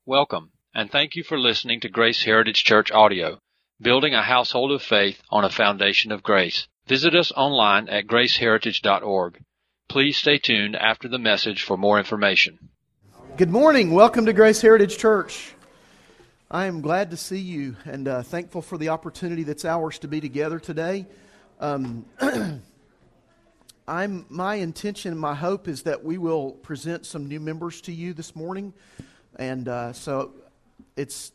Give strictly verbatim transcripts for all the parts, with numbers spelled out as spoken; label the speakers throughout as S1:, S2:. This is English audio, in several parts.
S1: Welcome, and thank you for listening to Grace Heritage Church Audio, building a household of faith on a foundation of grace. Visit us online at grace heritage dot org. Please stay tuned after the message for more information.
S2: Good morning. Welcome to Grace Heritage Church. I am glad to see you and uh, thankful for the opportunity that's ours to be together today. Um, I'm my intention, my hope is that we will present some new members to you this morning. And uh, so it's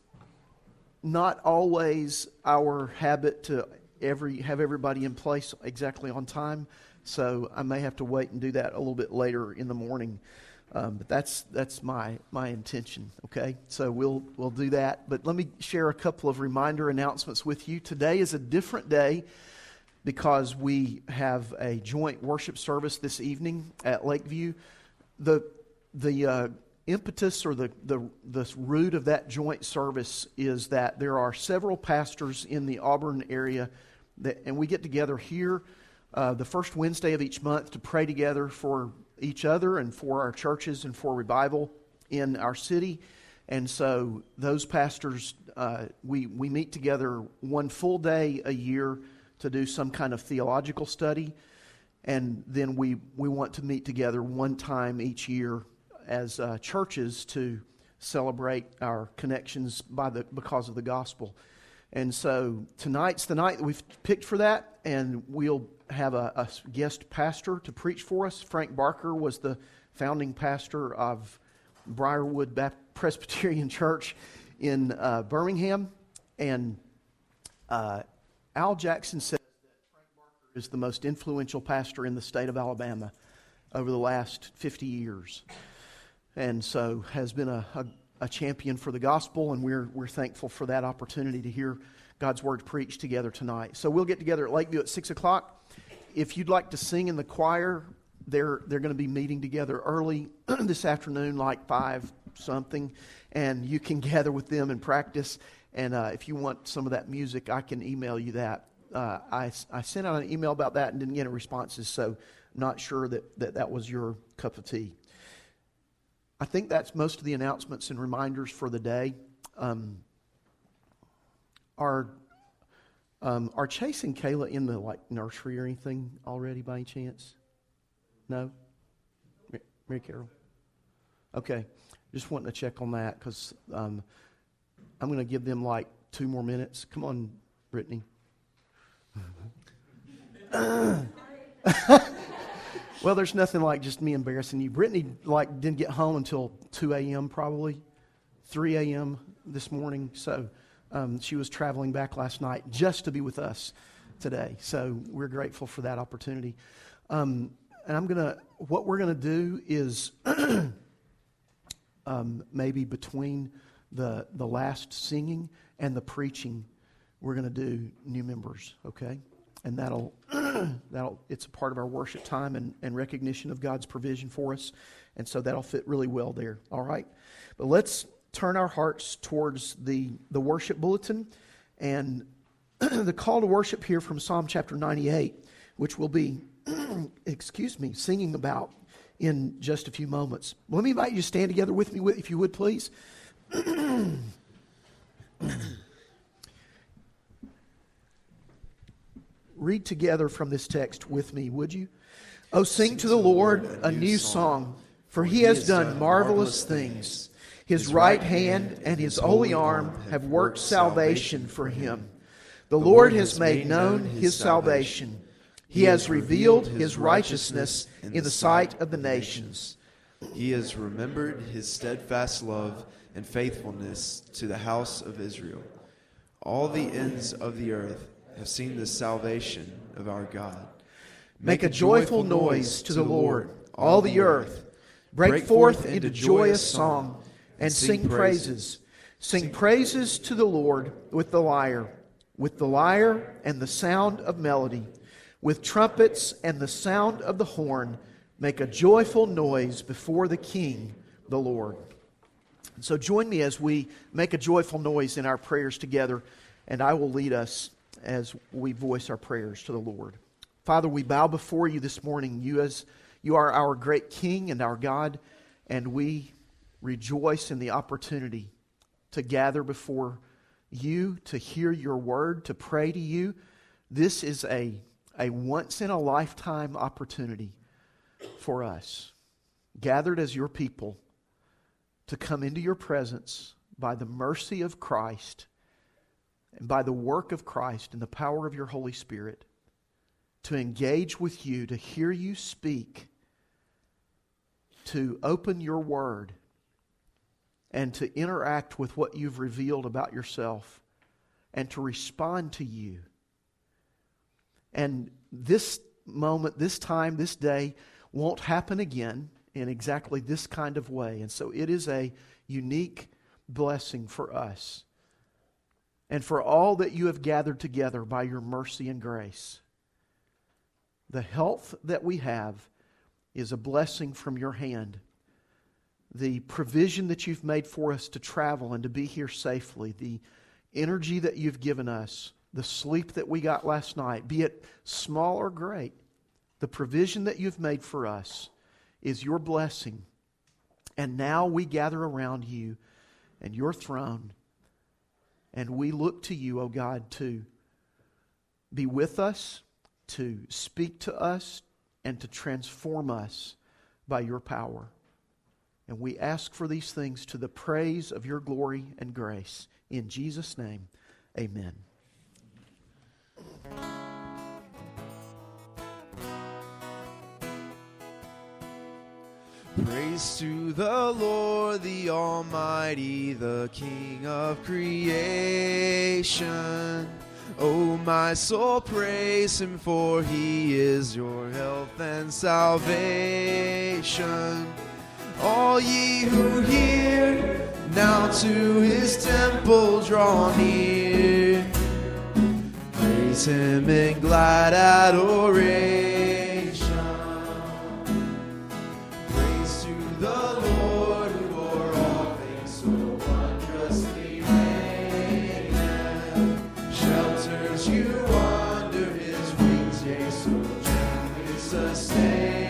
S2: not always our habit to every have everybody in place exactly on time. So I may have to wait and do that a little bit later in the morning. Um, but that's that's my my intention. Okay, so we'll we'll do that. But let me share a couple of reminder announcements with you. Today is a different day because we have a joint worship service this evening at Lakeview. The the uh, impetus or the, the the root of that joint service is that there are several pastors in the Auburn area, that, and we get together here uh, the first Wednesday of each month to pray together for each other and for our churches and for revival in our city. And so those pastors, uh, we we meet together one full day a year to do some kind of theological study, and then we we want to meet together one time each year as uh, churches to celebrate our connections by the because of the gospel. And so tonight's the night that we've picked for that, and we'll have a, a guest pastor to preach for us. Frank Barker was the founding pastor of Briarwood Baptist Presbyterian Church in uh, Birmingham, and uh, Al Jackson says that Frank Barker is the most influential pastor in the state of Alabama over the last fifty years. And so has been a, a, a champion for the gospel, and we're we're thankful for that opportunity to hear God's word preached together tonight. So we'll get together at Lakeview at six o'clock. If you'd like to sing in the choir, they're they're going to be meeting together early this afternoon, like five something, and you can gather with them and practice. And uh, if you want some of that music, I can email you that. Uh, I I sent out an email about that and didn't get any responses, so not sure that that, that was your cup of tea. I think that's most of the announcements and reminders for the day. Um, are um, are Chase and Kayla in the like nursery or anything already by any chance? No? Mary Carol? Okay. Just wanting to check on that because um, I'm going to give them like two more minutes. Come on, Brittany. Well, there's nothing like just me embarrassing you. Brittany like didn't get home until two a.m. probably, three a.m. this morning. So um, she was traveling back last night just to be with us today. So we're grateful for that opportunity. Um, and I'm gonna, what we're gonna do is um, maybe between the the last singing and the preaching, we're gonna do new members. Okay. And that'll, that'll it's a part of our worship time and, and recognition of God's provision for us. And so that'll fit really well there. All right. But let's turn our hearts towards the, the worship bulletin and the call to worship here from Psalm chapter ninety-eight, which we'll be, excuse me, singing about in just a few moments. Let me invite you to stand together with me, if you would, please. Read together from this text with me, would you? Oh, sing to the Lord a new song, for he has done marvelous things. His right hand and his holy arm have worked salvation for him. The Lord has made known his salvation. He has revealed his righteousness in the sight of the nations.
S3: He has remembered his steadfast love and faithfulness to the house of Israel. All the ends of the earth have seen the salvation of our God.
S2: Make a joyful noise to the Lord, all the earth. Break forth into joyous song and sing praises. Sing praises to the Lord with the lyre, with the lyre and the sound of melody, with trumpets and the sound of the horn. Make a joyful noise before the King, the Lord. So join me as we make a joyful noise in our prayers together, and I will lead us as we voice our prayers to the Lord. Father, we bow before you this morning. You as you are our great King and our God, and we rejoice in the opportunity to gather before you, to hear your word, to pray to you. This is a, a once-in-a-lifetime opportunity for us, gathered as your people, to come into your presence by the mercy of Christ and by the work of Christ and the power of your Holy Spirit, to engage with you, to hear you speak, to open your word, and to interact with what you've revealed about yourself, and to respond to you. And this moment, this time, this day won't happen again in exactly this kind of way. And so it is a unique blessing for us and for all that you have gathered together by your mercy and grace. The health that we have is a blessing from your hand. The provision that you've made for us to travel and to be here safely, the energy that you've given us, the sleep that we got last night, be it small or great, the provision that you've made for us is your blessing. And now we gather around you and your throne, and we look to you, O God, to be with us, to speak to us, and to transform us by your power. And we ask for these things to the praise of your glory and grace. In Jesus' name, amen.
S3: Praise to the Lord, the Almighty, the King of creation. Oh, my soul, praise Him, for He is your health and salvation. All ye who hear, now to His temple draw near. Praise Him in glad adoration. Praise to the Lord, who o'er all things so wondrously reigneth. Shelters you under His wings, yea, so gently sustaineth.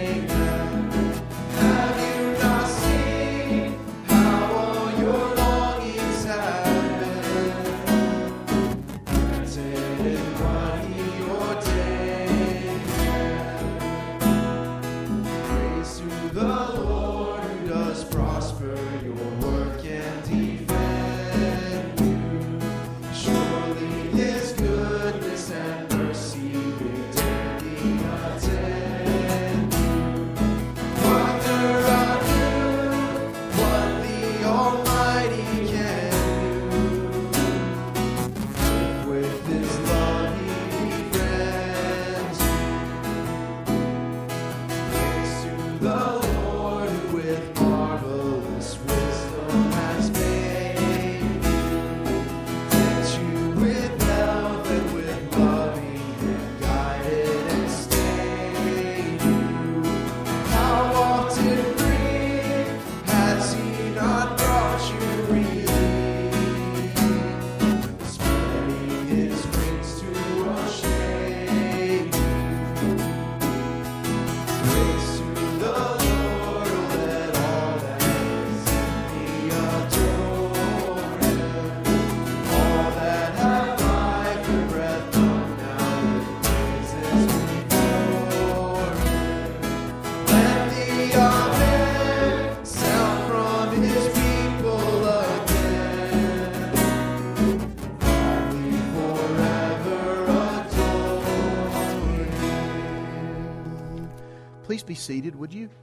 S2: Please be seated, would you?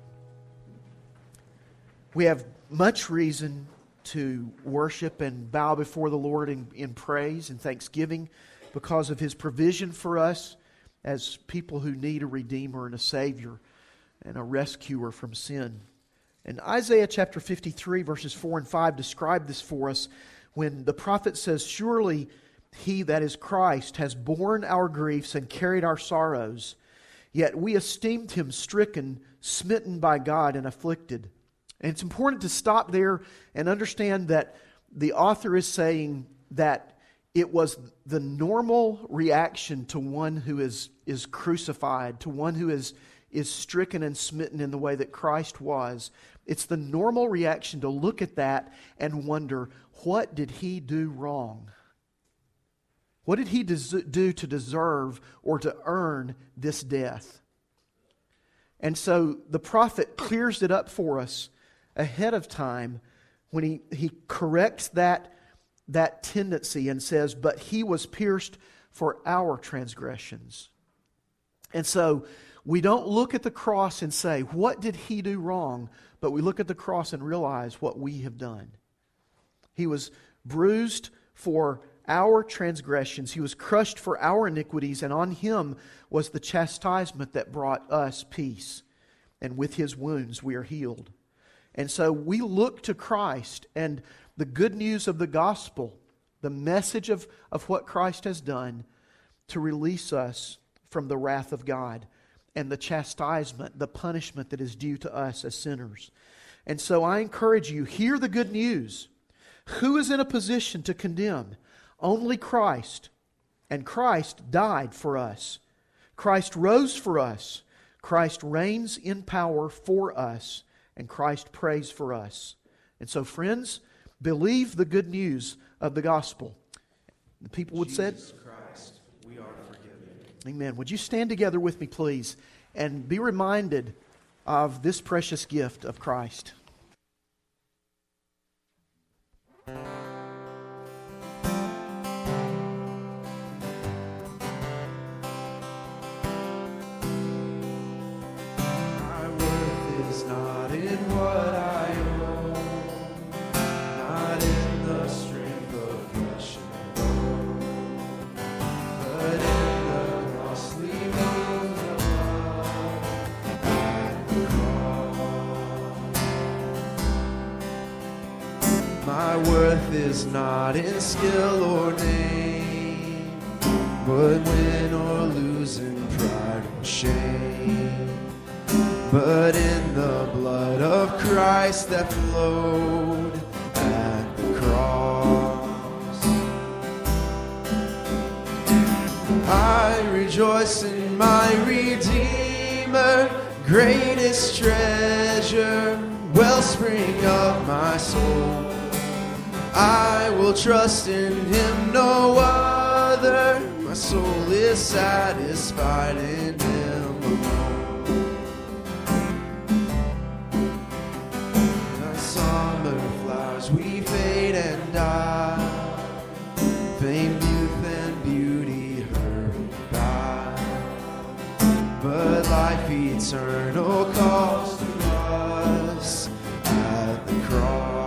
S2: We have much reason to worship and bow before the Lord in, in praise and thanksgiving because of His provision for us as people who need a Redeemer and a Savior and a rescuer from sin. And Isaiah chapter fifty-three verses four and five describe this for us when the prophet says, "Surely He, that is Christ, has borne our griefs and carried our sorrows. Yet we esteemed Him stricken, smitten by God, and afflicted." And it's important to stop there and understand that the author is saying that it was the normal reaction to one who is, is crucified, to one who is is stricken and smitten in the way that Christ was, it's the normal reaction to look at that and wonder, what did he do wrong? What did he des- do to deserve or to earn this death? And so the prophet clears it up for us ahead of time when he, he corrects that, that tendency and says, but he was pierced for our transgressions. And so we don't look at the cross and say, what did he do wrong? But we look at the cross and realize what we have done. He was bruised for our transgressions. He was crushed for our iniquities, and on him was the chastisement that brought us peace. And with his wounds we are healed. And so we look to Christ and the good news of the gospel, the message of, of what Christ has done to release us from the wrath of God and the chastisement, the punishment that is due to us as sinners. And so I encourage you, hear the good news. Who is in a position to condemn? Only Christ. And Christ died for us. Christ rose for us. Christ reigns in power for us. And Christ prays for us. And so, friends, believe the good news of the gospel. The people would say,
S3: Jesus Christ, we are forgiven.
S2: Amen. Would you stand together with me, please, and be reminded of this precious gift of Christ.
S3: Is not in skill or name, but win or lose in pride or shame, but in the blood of Christ that flowed at the cross. I rejoice in my Redeemer, greatest treasure, wellspring of my soul. I will trust in him, no other. My soul is satisfied in him alone. Like summer flowers we fade and die, fame, youth, and beauty hurry by, but life eternal calls to us at the cross.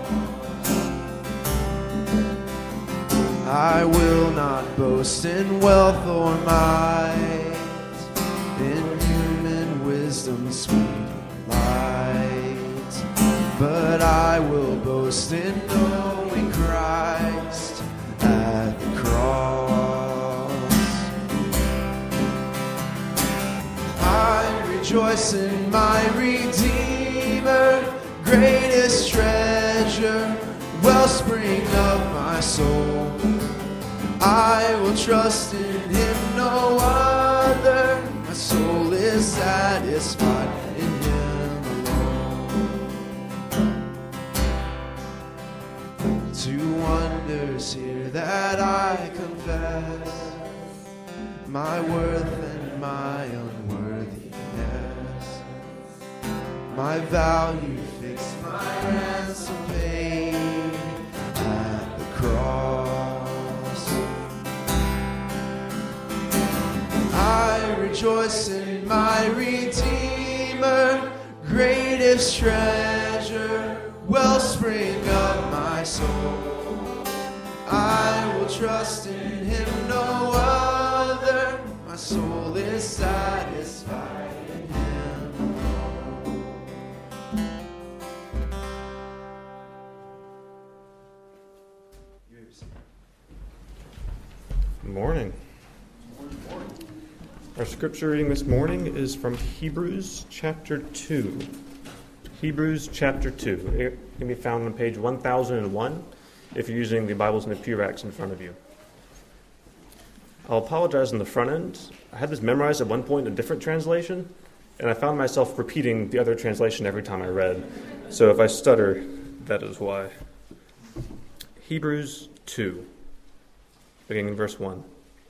S3: I will not boast in wealth or might, in human wisdom's sweet light, but I will boast in knowing Christ at the cross. I rejoice in my Redeemer, greatest treasure, wellspring of my soul. I will trust in him, no other. My soul is satisfied in him alone. Two wonders here that I confess, my worth and my unworthiness, my value fixed, my ransom paid at the cross. I rejoice in my Redeemer, greatest treasure, wellspring of my soul. I will trust in him, no other. My soul is satisfied in him alone.
S4: Good morning. Our scripture reading this morning is from Hebrews chapter two. Hebrews chapter two. It can be found on page one thousand one if you're using the Bibles in the pew racks in front of you. I'll apologize on the front end. I had this memorized at one point in a different translation, And I found myself repeating the other translation every time I read. So if I stutter, that is why. Hebrews two, beginning in verse one.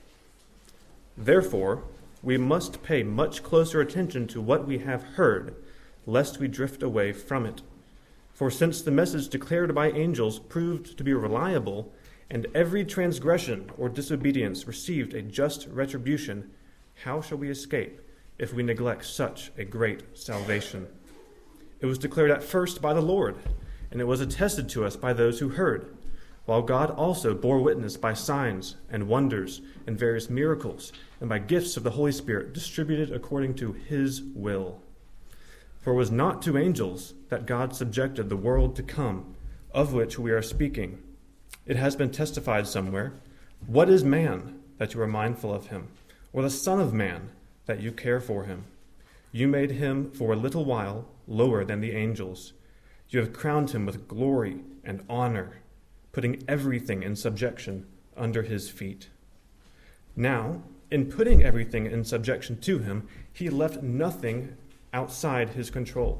S4: Therefore, we must pay much closer attention to what we have heard, lest we drift away from it. For since the message declared by angels proved to be reliable, and every transgression or disobedience received a just retribution, how shall we escape if we neglect such a great salvation? It was declared at first by the Lord, and it was attested to us by those who heard, while God also bore witness by signs and wonders and various miracles, and by gifts of the Holy Spirit distributed according to his will. For it was not to angels that God subjected the world to come, of which we are speaking. It has been testified somewhere, what is man, that you are mindful of him, or the Son of Man, that you care for him? You made him for a little while lower than the angels. You have crowned him with glory and honor, putting everything in subjection under his feet. Now, in putting everything in subjection to him, he left nothing outside his control.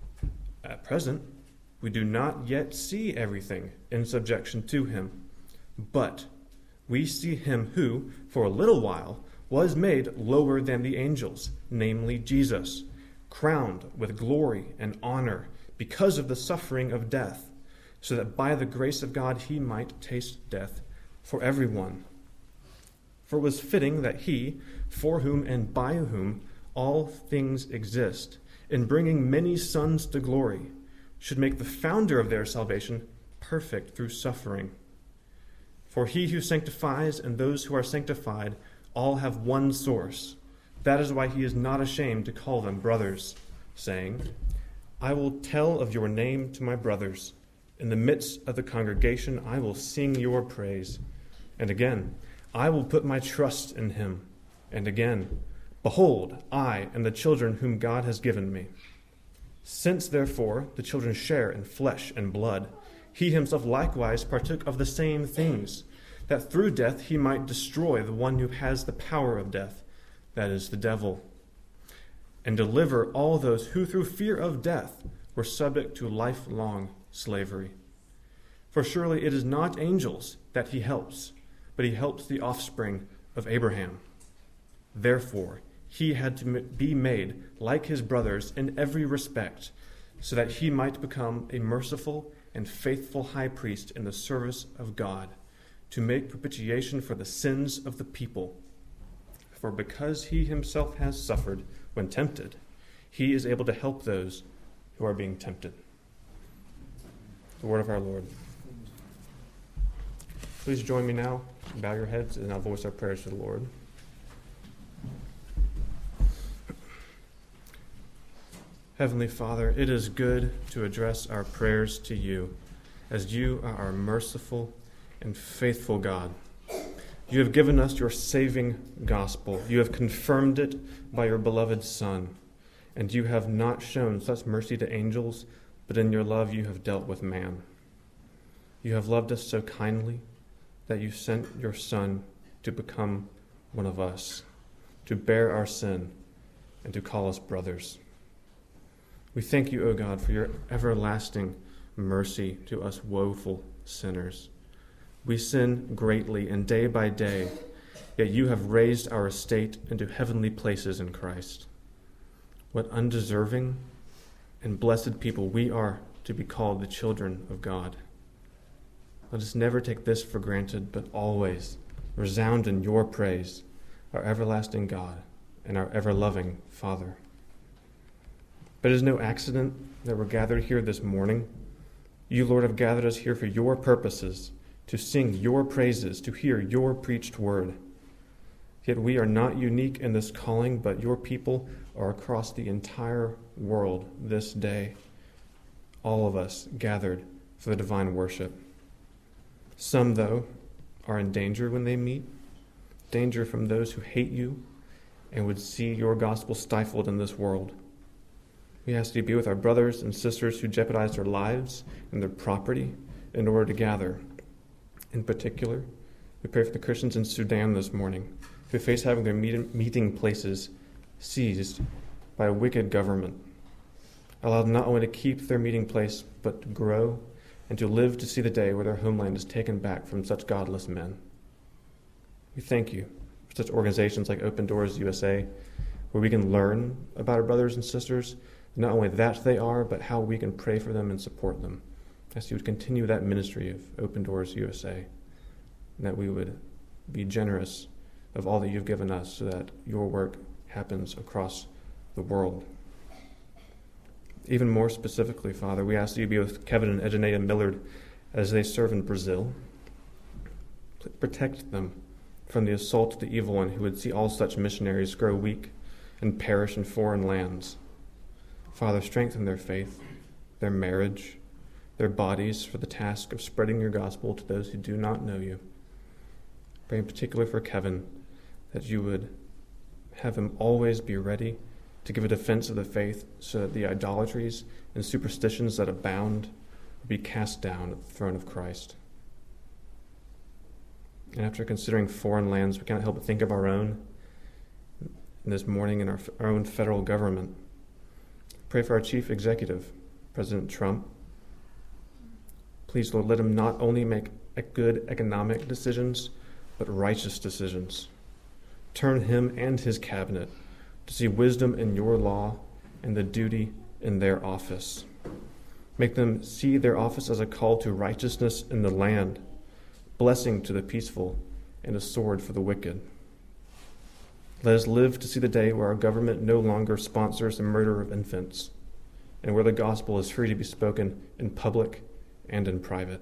S4: At present, we do not yet see everything in subjection to him, but we see him who, for a little while, was made lower than the angels, namely Jesus, crowned with glory and honor because of the suffering of death, so that by the grace of God he might taste death for everyone. For it was fitting that he, for whom and by whom all things exist, in bringing many sons to glory, should make the founder of their salvation perfect through suffering. For he who sanctifies and those who are sanctified all have one source. That is why he is not ashamed to call them brothers, saying, I will tell of your name to my brothers. In the midst of the congregation I will sing your praise. And again, I will put my trust in him. And again, behold, I and the children whom God has given me. Since, therefore, the children share in flesh and blood, he himself likewise partook of the same things, that through death he might destroy the one who has the power of death, that is, the devil, and deliver all those who through fear of death were subject to lifelong slavery. For surely it is not angels that he helps, but he helps the offspring of Abraham. Therefore, he had to be made like his brothers in every respect, so that he might become a merciful and faithful high priest in the service of God, to make propitiation for the sins of the people. For because he himself has suffered when tempted, he is able to help those who are being tempted. The word of our Lord. Please join me now. Bow your heads and I'll voice our prayers to the Lord. Heavenly Father, it is good to address our prayers to you, as you are our merciful and faithful God. You have given us your saving gospel. You have confirmed it by your beloved Son. And you have not shown such mercy to angels, but in your love you have dealt with man. You have loved us so kindly that you sent your Son to become one of us, to bear our sin, and to call us brothers. We thank you, O God, for your everlasting mercy to us woeful sinners. We sin greatly and day by day, yet you have raised our estate into heavenly places in Christ. What undeserving and blessed people we are to be called the children of God. Let us never take this for granted, but always resound in your praise, our everlasting God and our ever-loving Father. But it is no accident that we're gathered here this morning. You, Lord, have gathered us here for your purposes, to sing your praises, to hear your preached word. Yet we are not unique in this calling, but your people are across the entire world this day, all of us gathered for the divine worship. Some, though, are in danger when they meet, danger from those who hate you and would see your gospel stifled in this world. We ask you to be with our brothers and sisters who jeopardize their lives and their property in order to gather. In particular, we pray for the Christians in Sudan this morning who face having their meet- meeting places seized by a wicked government. Allow them not only to keep their meeting place, but to grow and to live to see the day where their homeland is taken back from such godless men. We thank you for such organizations like Open Doors U S A, where we can learn about our brothers and sisters, not only that they are, but how we can pray for them and support them. As you would continue that ministry of Open Doors U S A, and that we would be generous of all that you've given us so that your work happens across the world. Even more specifically, Father, we ask that you be with Kevin and Edinea Millard as they serve in Brazil. Protect them from the assault of the evil one who would see all such missionaries grow weak and perish in foreign lands. Father, strengthen their faith, their marriage, their bodies for the task of spreading your gospel to those who do not know you. Pray in particular for Kevin, that you would have him always be ready to give a defense of the faith so that the idolatries and superstitions that abound will be cast down at the throne of Christ. And after considering foreign lands, we cannot help but think of our own. And this morning in our, our own federal government, pray for our chief executive, President Trump. Please, Lord, let him not only make good economic decisions, but righteous decisions. Turn him and his cabinet to see wisdom in your law and the duty in their office. Make them see their office as a call to righteousness in the land, blessing to the peaceful, and a sword for the wicked. Let us live to see the day where our government no longer sponsors the murder of infants, and where the gospel is free to be spoken in public and in private.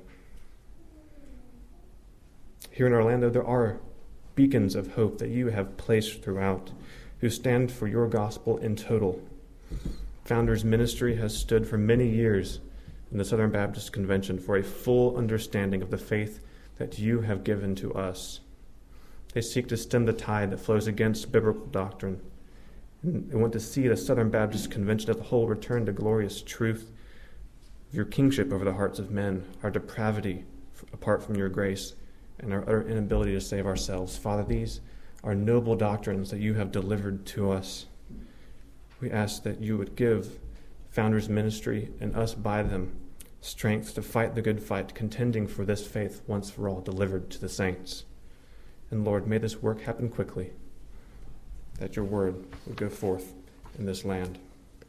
S4: Here in Orlando, there are beacons of hope that you have placed throughout, who stand for your gospel in total. Founders Ministry has stood for many years in the Southern Baptist Convention for a full understanding of the faith that you have given to us. They seek to stem the tide that flows against biblical doctrine. And they want to see the Southern Baptist Convention as a whole return to glorious truth of your kingship over the hearts of men, our depravity apart from your grace, and our utter inability to save ourselves. Father, these are noble doctrines that you have delivered to us. We ask that you would give Founders Ministry and us by them strength to fight the good fight, contending for this faith once for all delivered to the saints. And Lord, may this work happen quickly, that your word would go forth in this land.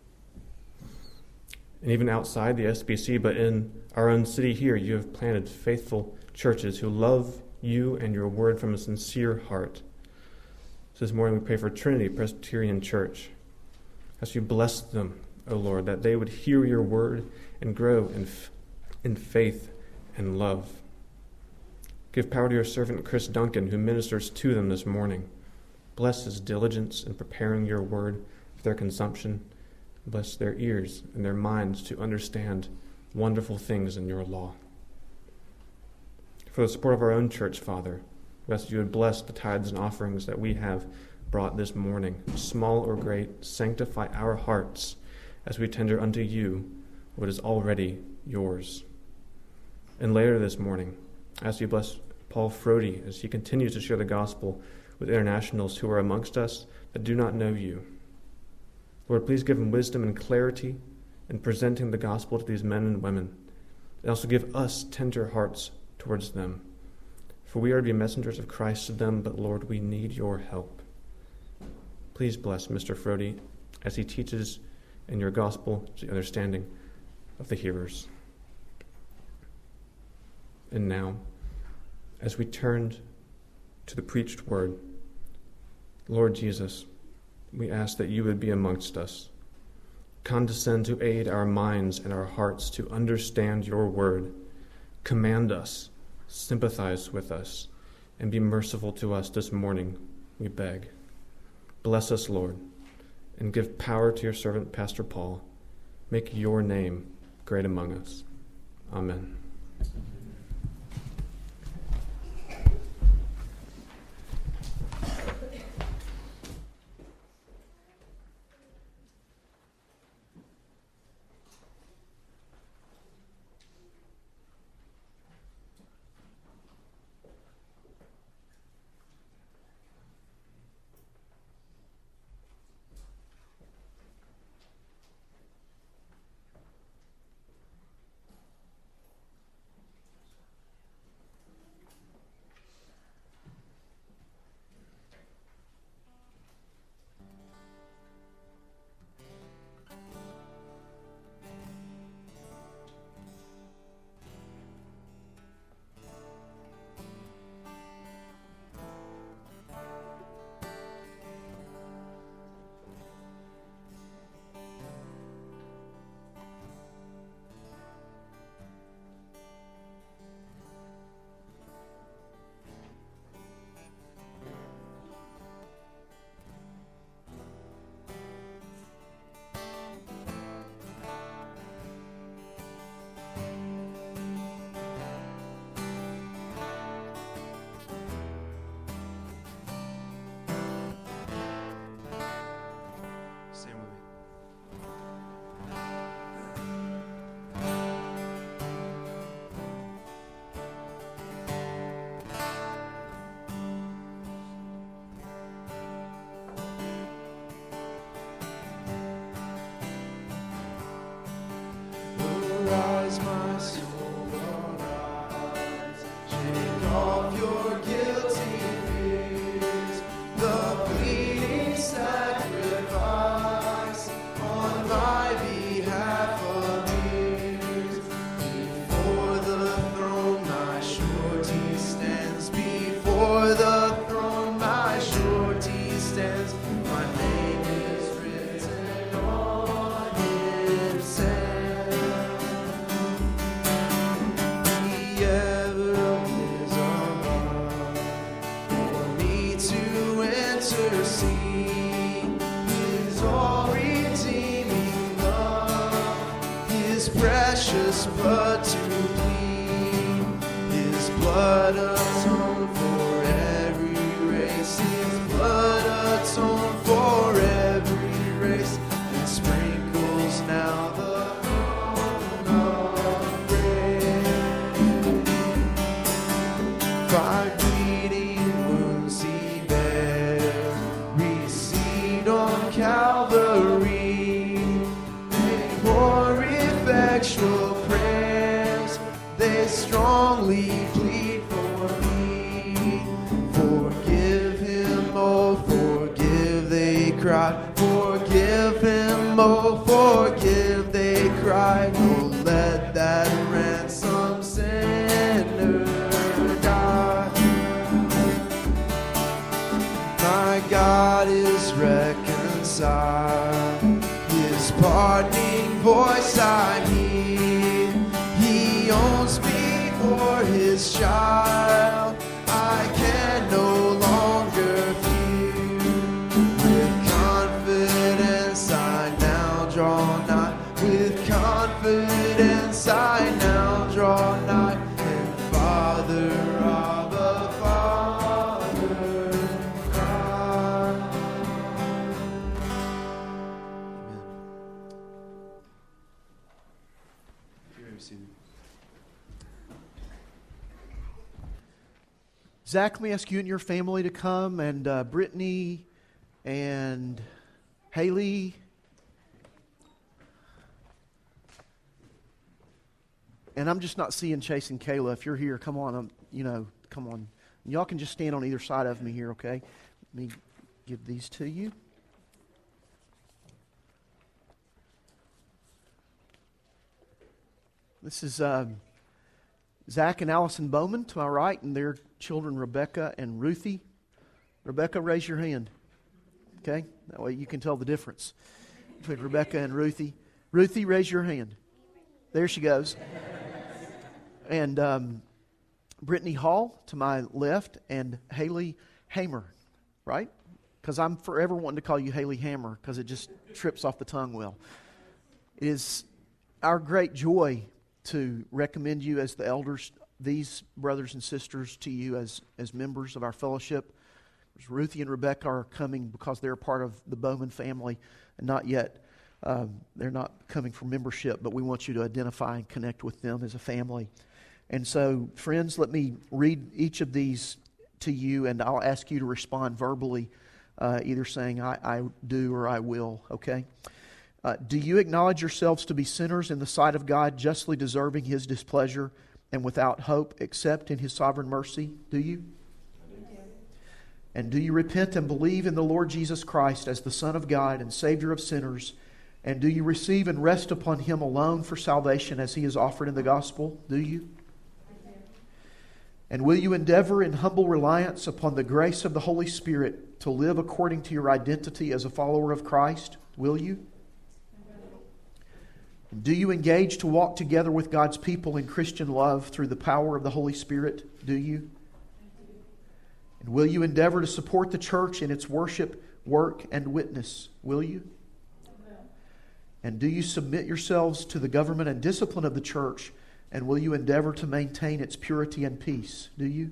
S4: And even outside the S B C, but in our own city here, you have planted faithful churches who love you and your word from a sincere heart. So this morning we pray for Trinity Presbyterian Church. As you bless them, O Lord, that they would hear your word and grow in, f- in faith and love. Give power to your servant Chris Duncan, who ministers to them this morning. Bless his diligence in preparing your word for their consumption. Bless their ears and their minds to understand wonderful things in your law. For the support of our own church, Father, we ask that you would bless the tithes and offerings that we have brought this morning, small or great. Sanctify our hearts as we tender unto you what is already yours. And later this morning, I ask you bless Paul Frody as he continues to share the gospel with internationals who are amongst us that do not know you. Lord, please give him wisdom and clarity in presenting the gospel to these men and women. And also give us tender hearts towards them. For we are to be messengers of Christ to them, but Lord, we need your help. Please bless Mister Frody as he teaches in your gospel to the understanding of the hearers. And now, as we turn to the preached word, Lord Jesus, we ask that you would be amongst us. Condescend to aid our minds and our hearts to understand your word. Command us, sympathize with us, and be merciful to us this morning, we beg. Bless us, Lord, and give power to your servant, Pastor Paul. Make your name great among us. Amen.
S3: God's blood to plead. His blood atoned for every race. His blood atoned for every race. And sprinkles now the throne of grace. Five bleeding wounds he bare, received on Calvary. They bore effectual prayers, they strongly plead for me. Forgive him, oh forgive, they cry. Forgive him, oh forgive, they cry. Oh, let that ransom sinner die. My God is reconciled, his pardoning voice I hear. He owns me for his child, I can no longer fear. With confidence I now draw nigh, with confidence I now draw nigh. And Father, Abba, Father, cry.
S2: Zach, let me ask you and your family to come, and uh, Brittany and Haley. And I'm just not seeing Chase and Kayla. If you're here, come on. I'm, you know, come on. Y'all can just stand on either side of me here, okay? Let me give these to you. This is um, Zach and Allison Bowman to my right, and their children Rebecca and Ruthie. Rebecca, raise your hand. Okay? That way you can tell the difference between Rebecca and Ruthie. Ruthie, raise your hand. There she goes. And um, Brittany Hall to my left, and Haley Hamer, right? Because I'm forever wanting to call you Haley Hammer because it just trips off the tongue well. It is our great joy to recommend you as the elders, these brothers and sisters, to you as, as members of our fellowship. Ruthie and Rebecca are coming because they're part of the Bowman family, and not yet. Um, they're not coming for membership, but we want you to identify and connect with them as a family. And so, friends, let me read each of these to you, and I'll ask you to respond verbally, uh, either saying, I, I do or I will, okay? Uh, do you acknowledge yourselves to be sinners in the sight of God, justly deserving His displeasure and without hope except in His sovereign mercy? Do you? And do you repent and believe in the Lord Jesus Christ as the Son of God and Savior of sinners? And do you receive and rest upon Him alone for salvation as He is offered in the gospel? Do you? And will you endeavor in humble reliance upon the grace of the Holy Spirit to live according to your identity as a follower of Christ? Will you? And do you engage to walk together with God's people in Christian love through the power of the Holy Spirit? Do you? And will you endeavor to support the church in its worship, work, and witness? Will you? And do you submit yourselves to the government and discipline of the church? And will you endeavor to maintain its purity and peace? Do you?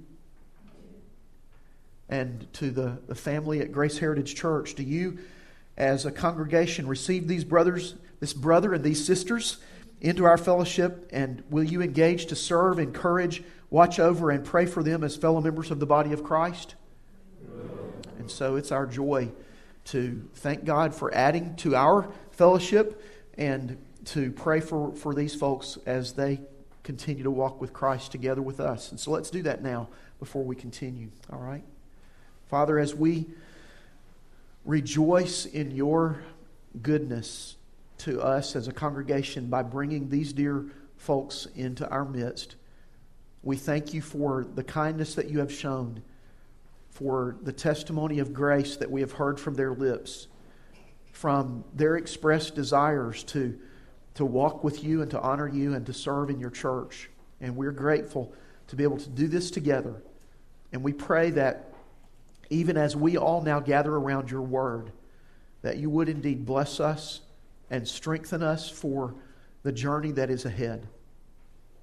S2: And to the, the family at Grace Heritage Church, do you, as a congregation, receive these brothers, this brother and these sisters into our fellowship? And will you engage to serve, encourage, watch over, and pray for them as fellow members of the body of Christ? And so it's our joy to thank God for adding to our fellowship and to pray for, for these folks as they continue to walk with Christ together with us. And so let's do that now before we continue. All right? Father, as we rejoice in your goodness to us as a congregation by bringing these dear folks into our midst, we thank you for the kindness that you have shown, for the testimony of grace that we have heard from their lips, from their expressed desires to to walk with you and to honor you and to serve in your church. And we're grateful to be able to do this together. And we pray that even as we all now gather around your word, that you would indeed bless us and strengthen us for the journey that is ahead.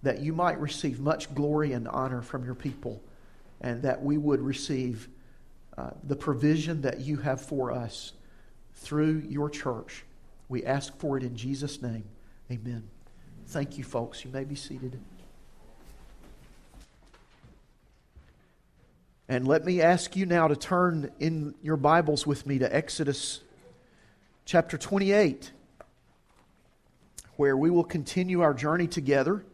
S2: that you might receive much glory and honor from your people, and that we would receive uh, the provision that you have for us through your church. We ask for it in Jesus' name. Amen. Thank you, folks. You may be seated. And let me ask you now to turn in your Bibles with me to Exodus chapter twenty-eight, where we will continue our journey together.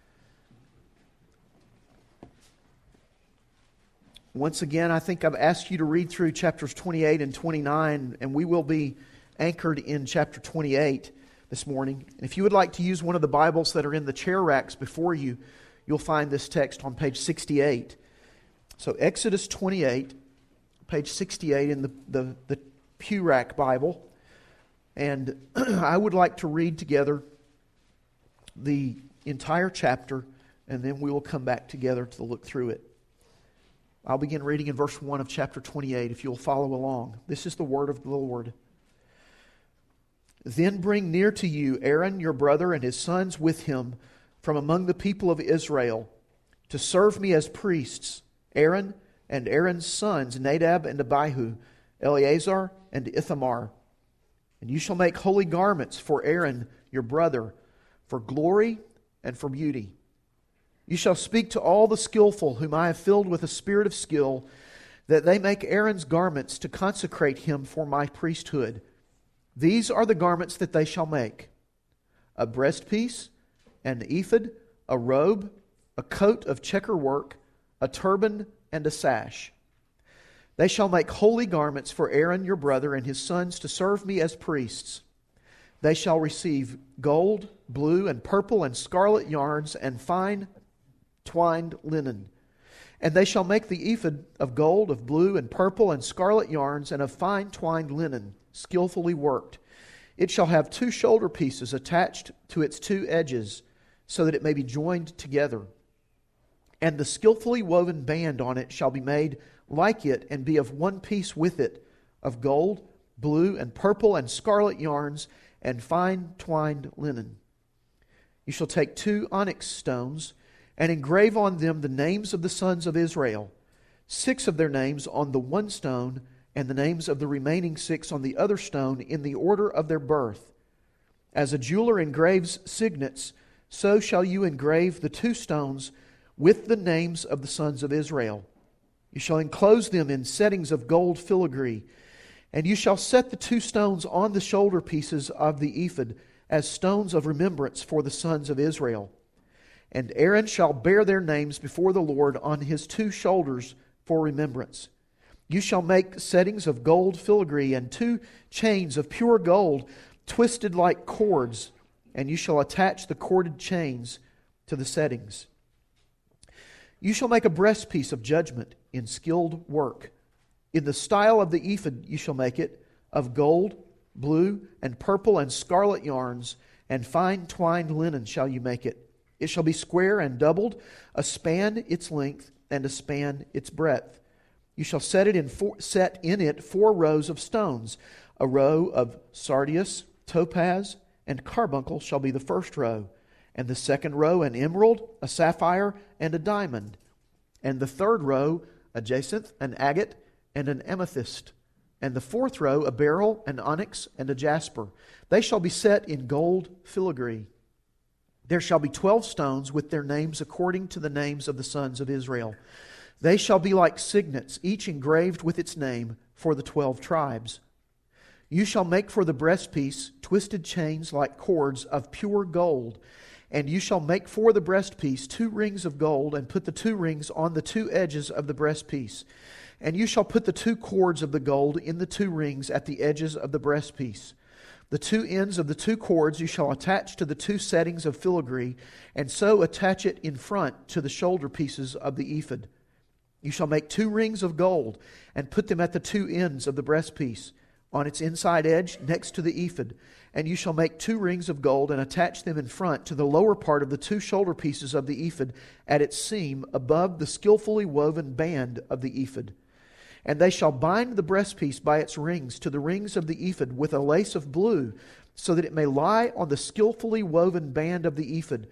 S2: Once again, I think I've asked you to read through chapters twenty-eight and twenty-nine, and we will be anchored in chapter twenty-eight this morning. And if you would like to use one of the Bibles that are in the chair racks before you, you'll find this text on page sixty-eight. So Exodus twenty-eight, page sixty-eight in the, the, the Pew Rack Bible. And I would like to read together the entire chapter, and then we will come back together to look through it. I'll begin reading in verse one of chapter twenty-eight, if you'll follow along. This is the word of the Lord. Then bring near to you Aaron your brother and his sons with him from among the people of Israel to serve me as priests, Aaron and Aaron's sons, Nadab and Abihu, Eleazar and Ithamar. And you shall make holy garments for Aaron your brother, for glory and for beauty. You shall speak to all the skillful whom I have filled with a spirit of skill, that they make Aaron's garments to consecrate him for my priesthood. These are the garments that they shall make: a breastpiece, an ephod, a robe, a coat of checker work, a turban, and a sash. They shall make holy garments for Aaron your brother and his sons to serve me as priests. They shall receive gold, blue, and purple, and scarlet yarns, and fine twined linen. And they shall make the ephod of gold, of blue, and purple, and scarlet yarns, and of fine twined linen, skillfully worked. It shall have two shoulder pieces attached to its two edges, so that it may be joined together. And the skillfully woven band on it shall be made like it, and be of one piece with it, of gold, blue, and purple, and scarlet yarns, and fine twined linen. You shall take two onyx stones, and engrave on them the names of the sons of Israel, six of their names on the one stone, and the names of the remaining six on the other stone, in the order of their birth. As a jeweler engraves signets, so shall you engrave the two stones with the names of the sons of Israel. You shall enclose them in settings of gold filigree, and you shall set the two stones on the shoulder pieces of the ephod as stones of remembrance for the sons of Israel. And Aaron shall bear their names before the Lord on his two shoulders for remembrance. You shall make settings of gold filigree and two chains of pure gold twisted like cords, and you shall attach the corded chains to the settings. You shall make a breastpiece of judgment in skilled work. In the style of the ephod you shall make it, of gold, blue, and purple, and scarlet yarns, and fine twined linen shall you make it. It shall be square and doubled, a span its length, and a span its breadth. You shall set it in four, set in it four rows of stones. A row of sardius, topaz, and carbuncle shall be the first row, and the second row an emerald, a sapphire, and a diamond, and the third row a jacinth, an agate, and an amethyst, and the fourth row a beryl, an onyx, and a jasper. They shall be set in gold filigree. There shall be twelve stones with their names according to the names of the sons of Israel. They shall be like signets, each engraved with its name for the twelve tribes. You shall make for the breastpiece twisted chains like cords of pure gold, and you shall make for the breastpiece two rings of gold, and put the two rings on the two edges of the breastpiece. And you shall put the two cords of the gold in the two rings at the edges of the breastpiece. The two ends of the two cords you shall attach to the two settings of filigree, and so attach it in front to the shoulder pieces of the ephod. You shall make two rings of gold, and put them at the two ends of the breastpiece, on its inside edge next to the ephod. And you shall make two rings of gold, and attach them in front to the lower part of the two shoulder pieces of the ephod at its seam above the skillfully woven band of the ephod. And they shall bind the breastpiece by its rings to the rings of the ephod with a lace of blue, so that it may lie on the skillfully woven band of the ephod,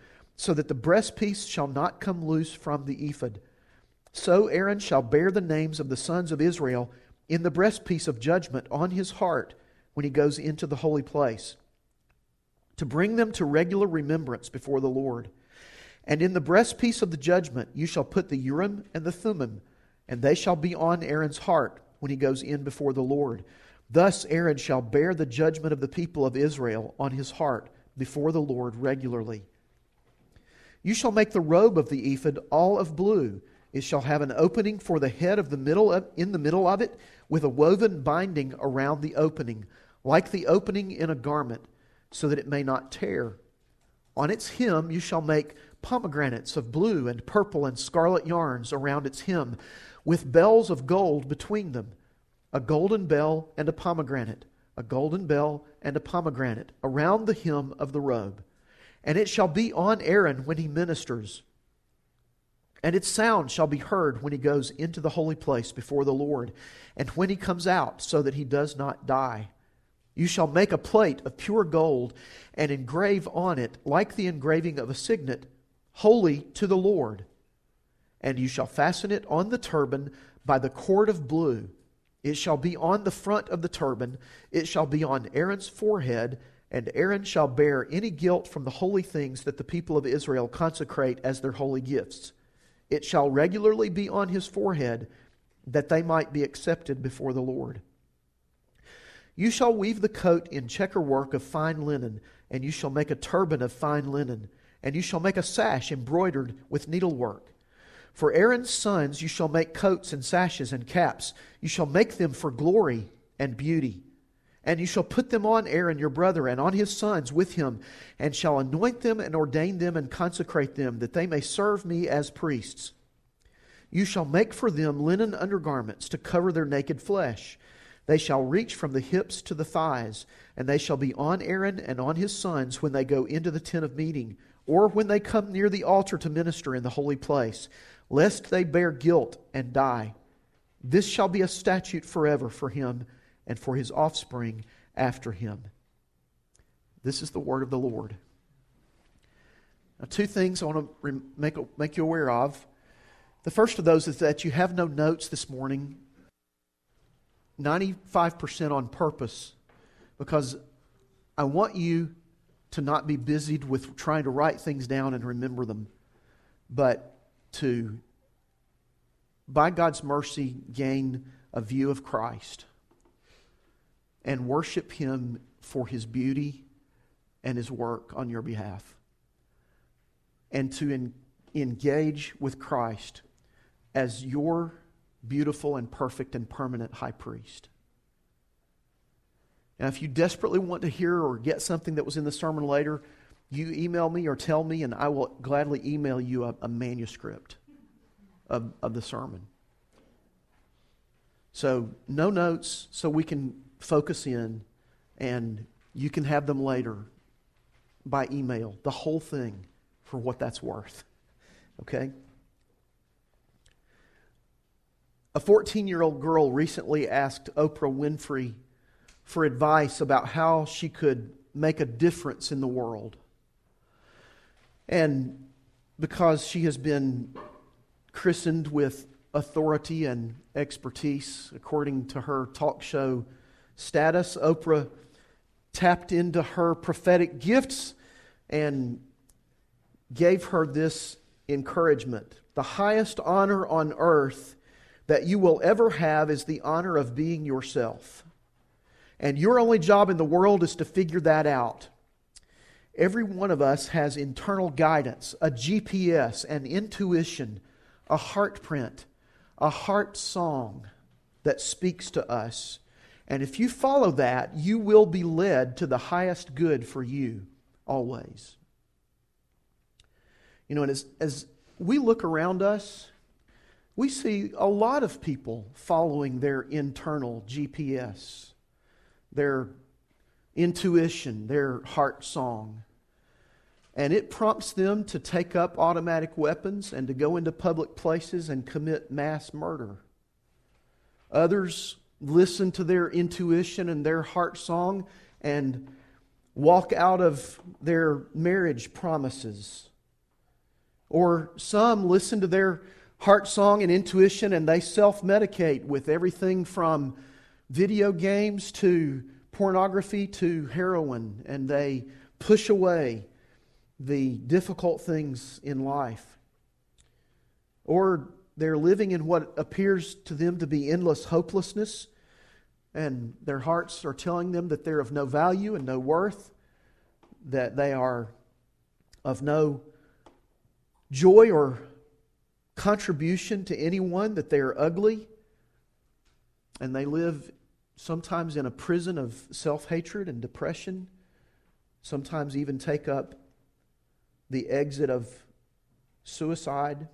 S2: so that the breastpiece shall not come loose from the ephod. So Aaron shall bear the names of the sons of Israel in the breastpiece of judgment on his heart when he goes into the holy place, to bring them to regular remembrance before the Lord. And in the breastpiece of the judgment you shall put the Urim and the Thummim, and they shall be on Aaron's heart when he goes in before the Lord. Thus Aaron shall bear the judgment of the people of Israel on his heart before the Lord regularly. You shall make the robe of the ephod all of blue. It shall have an opening for the head of the middle of, in the middle of it, with a woven binding around the opening, like the opening in a garment, so that it may not tear. On its hem you shall make pomegranates of blue and purple and scarlet yarns around its hem, with bells of gold between them, a golden bell and a pomegranate, a golden bell and a pomegranate, around the hem of the robe. And it shall be on Aaron when he ministers, and its sound shall be heard when he goes into the holy place before the Lord, and when he comes out, so that he does not die. You shall make a plate of pure gold, and engrave on it, like the engraving of a signet, holy to the Lord. And you shall fasten it on the turban by the cord of blue. It shall be on the front of the turban. It shall be on Aaron's forehead, and Aaron shall bear any guilt from the holy things that the people of Israel consecrate as their holy gifts. It shall regularly be on his forehead, that they might be accepted before the Lord. You shall weave the coat in checker work of fine linen, and you shall make a turban of fine linen, and you shall make a sash embroidered with needlework. For Aaron's sons you shall make coats and sashes and caps. You shall make them for glory and beauty. And you shall put them on Aaron your brother and on his sons with him, and shall anoint them and ordain them and consecrate them, that they may serve me as priests. You shall make for them linen undergarments to cover their naked flesh. They shall reach from the hips to the thighs, and they shall be on Aaron and on his sons when they go into the tent of meeting, or when they come near the altar to minister in the holy place, lest they bear guilt and die. This shall be a statute forever for him and for his offspring after him. This is the word of the Lord. Now, two things I want to make, make you aware of. The first of those is that you have no notes this morning, ninety-five percent on purpose, because I want you to not be busied with trying to write things down and remember them, but to, by God's mercy, gain a view of Christ and worship Him for His beauty and His work on your behalf, and to en- engage with Christ as your beautiful and perfect and permanent high priest. Now, if you desperately want to hear or get something that was in the sermon later, you email me or tell me, and I will gladly email you a, a manuscript of, of the sermon. So, no notes, so we can focus in, and you can have them later by email, the whole thing, for what that's worth. Okay? A fourteen-year-old girl recently asked Oprah Winfrey for advice about how she could make a difference in the world. And because she has been christened with authority and expertise, according to her talk show status, Oprah tapped into her prophetic gifts and gave her this encouragement. The highest honor on earth that you will ever have is the honor of being yourself. And your only job in the world is to figure that out. Every one of us has internal guidance, a G P S, an intuition, a heart print, a heart song that speaks to us. And if you follow that, you will be led to the highest good for you, always. You know, and as, as we look around us, we see a lot of people following their internal G P S, their intuition, their heart song. And it prompts them to take up automatic weapons and to go into public places and commit mass murder. Others listen to their intuition and their heart song and walk out of their marriage promises Or some listen to their heart song and intuition and they self-medicate with everything from video games to pornography to heroin, and they push away the difficult things in life. Or they're living in what appears to them to be endless hopelessness, and their hearts are telling them that they're of no value and no worth, that they are of no joy or contribution to anyone, that they are ugly, and they live sometimes in a prison of self-hatred and depression, sometimes even take up the exit of suicide.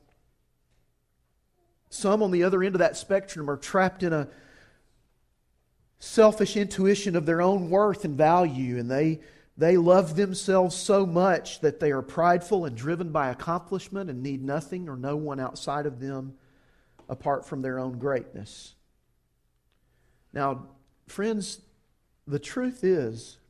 S2: Some on the other end of that spectrum are trapped in a selfish intuition of their own worth and value, and they they love themselves so much that they are prideful and driven by accomplishment and need nothing or no one outside of them apart from their own greatness. Now, friends, the truth is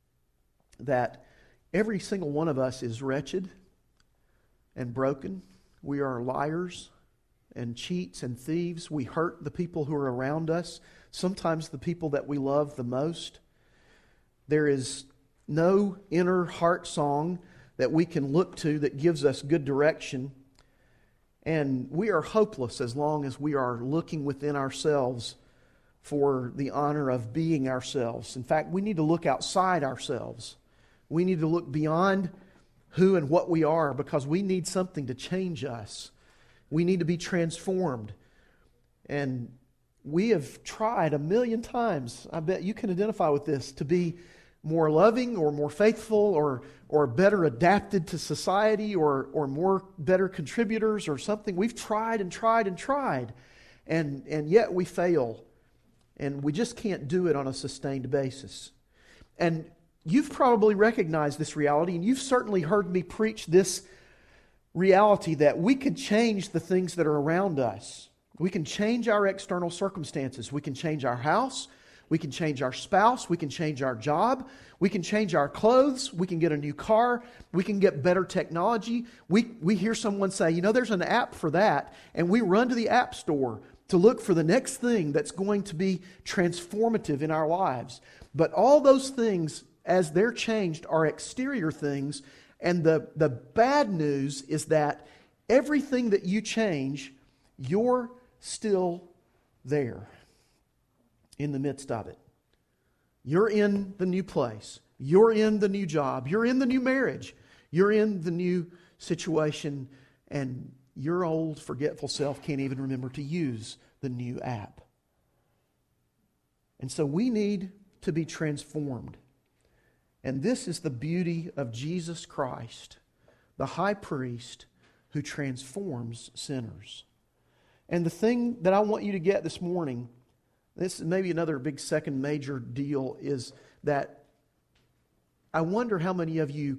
S2: that every single one of us is wretched and broken. We are liars and cheats and thieves. We hurt the people who are around us, sometimes the people that we love the most. There is no inner heart song that we can look to that gives us good direction. And we are hopeless as long as we are looking within ourselves for the honor of being ourselves. In fact, we need to look outside ourselves. We need to look beyond who and what we are, because we need something to change us. We need to be transformed. And we have tried a million times, I bet you can identify with this, to be more loving or more faithful or or better adapted to society or or more better contributors or something. We've tried and tried and tried, and and yet we fail, and we just can't do it on a sustained basis. And you've probably recognized this reality, and you've certainly heard me preach this reality that we can change the things that are around us. We can change our external circumstances. We can change our house. We can change our spouse. We can change our job. We can change our clothes. We can get a new car. We can get better technology. We, we hear someone say, you know, there's an app for that. And we run to the app store to look for the next thing that's going to be transformative in our lives. But all those things, as they're changed, are exterior things. And the, the bad news is that everything that you change, you're still there in the midst of it. You're in the new place. You're in the new job. You're in the new marriage. You're in the new situation, and your old forgetful self can't even remember to use the new app. And so we need to be transformed. And this is the beauty of Jesus Christ, the high priest who transforms sinners. And the thing that I want you to get this morning, this is maybe another big second major deal, is that I wonder how many of you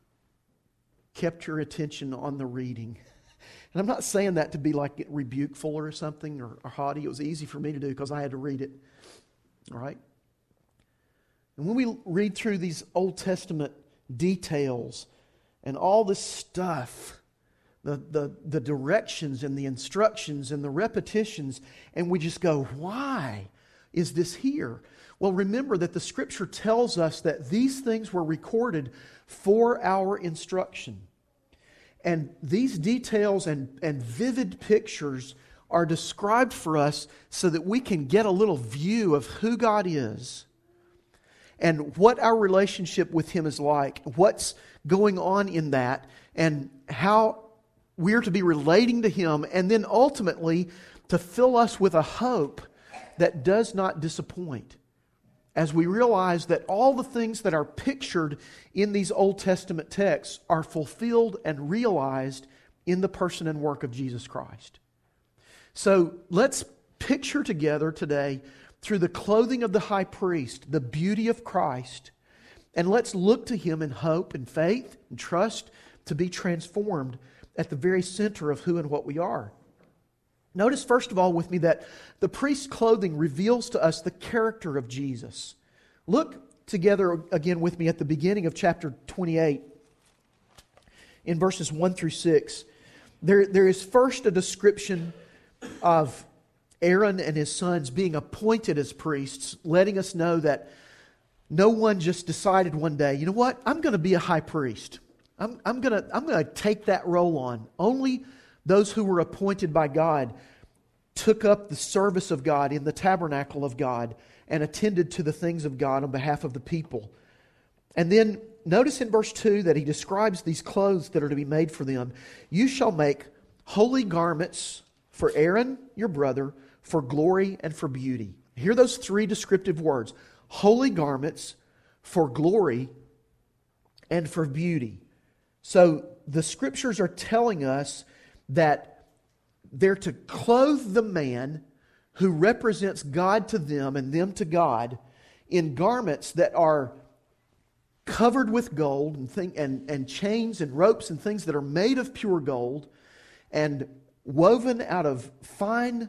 S2: kept your attention on the reading. And I'm not saying that to be like rebukeful or something or, or haughty. It was easy for me to do because I had to read it. All right? And when we read through these Old Testament details and all this stuff, the, the, the directions and the instructions and the repetitions, and we just go, why is this here? Well, remember that the Scripture tells us that these things were recorded for our instruction. And these details and, and vivid pictures are described for us so that we can get a little view of who God is and what our relationship with Him is like, what's going on in that, and how we're to be relating to Him, and then ultimately to fill us with a hope that does not disappoint. As we realize that all the things that are pictured in these Old Testament texts are fulfilled and realized in the person and work of Jesus Christ. So let's picture together today, through the clothing of the high priest, the beauty of Christ, and let's look to Him in hope and faith and trust to be transformed at the very center of who and what we are. Notice first of all with me that the priest's clothing reveals to us the character of Jesus. Look together again with me at the beginning of chapter twenty-eight in verses one through six. There, there is first a description of Aaron and his sons being appointed as priests, letting us know that no one just decided one day, you know what, I'm going to be a high priest. I'm, I'm going to I'm going to take that role on. Only those who were appointed by God took up the service of God in the tabernacle of God and attended to the things of God on behalf of the people. And then notice in verse two that he describes these clothes that are to be made for them. You shall make holy garments for Aaron, your brother, for glory and for beauty. Hear those three descriptive words. Holy garments for glory and for beauty. So the Scriptures are telling us that they're to clothe the man who represents God to them and them to God in garments that are covered with gold and, thing, and, and chains and ropes and things that are made of pure gold and woven out of fine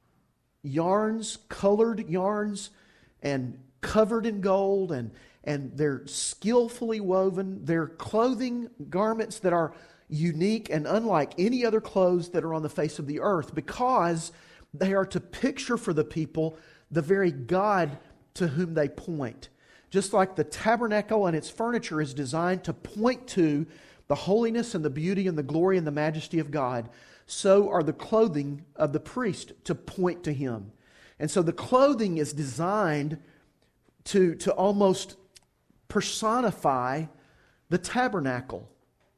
S2: yarns, colored yarns, and covered in gold, and, and they're skillfully woven. They're clothing garments that are unique and unlike any other clothes that are on the face of the earth, because they are to picture for the people the very God to whom they point. Just like the tabernacle and its furniture is designed to point to the holiness and the beauty and the glory and the majesty of God, so are the clothing of the priest to point to Him. And so the clothing is designed to, to almost personify the tabernacle,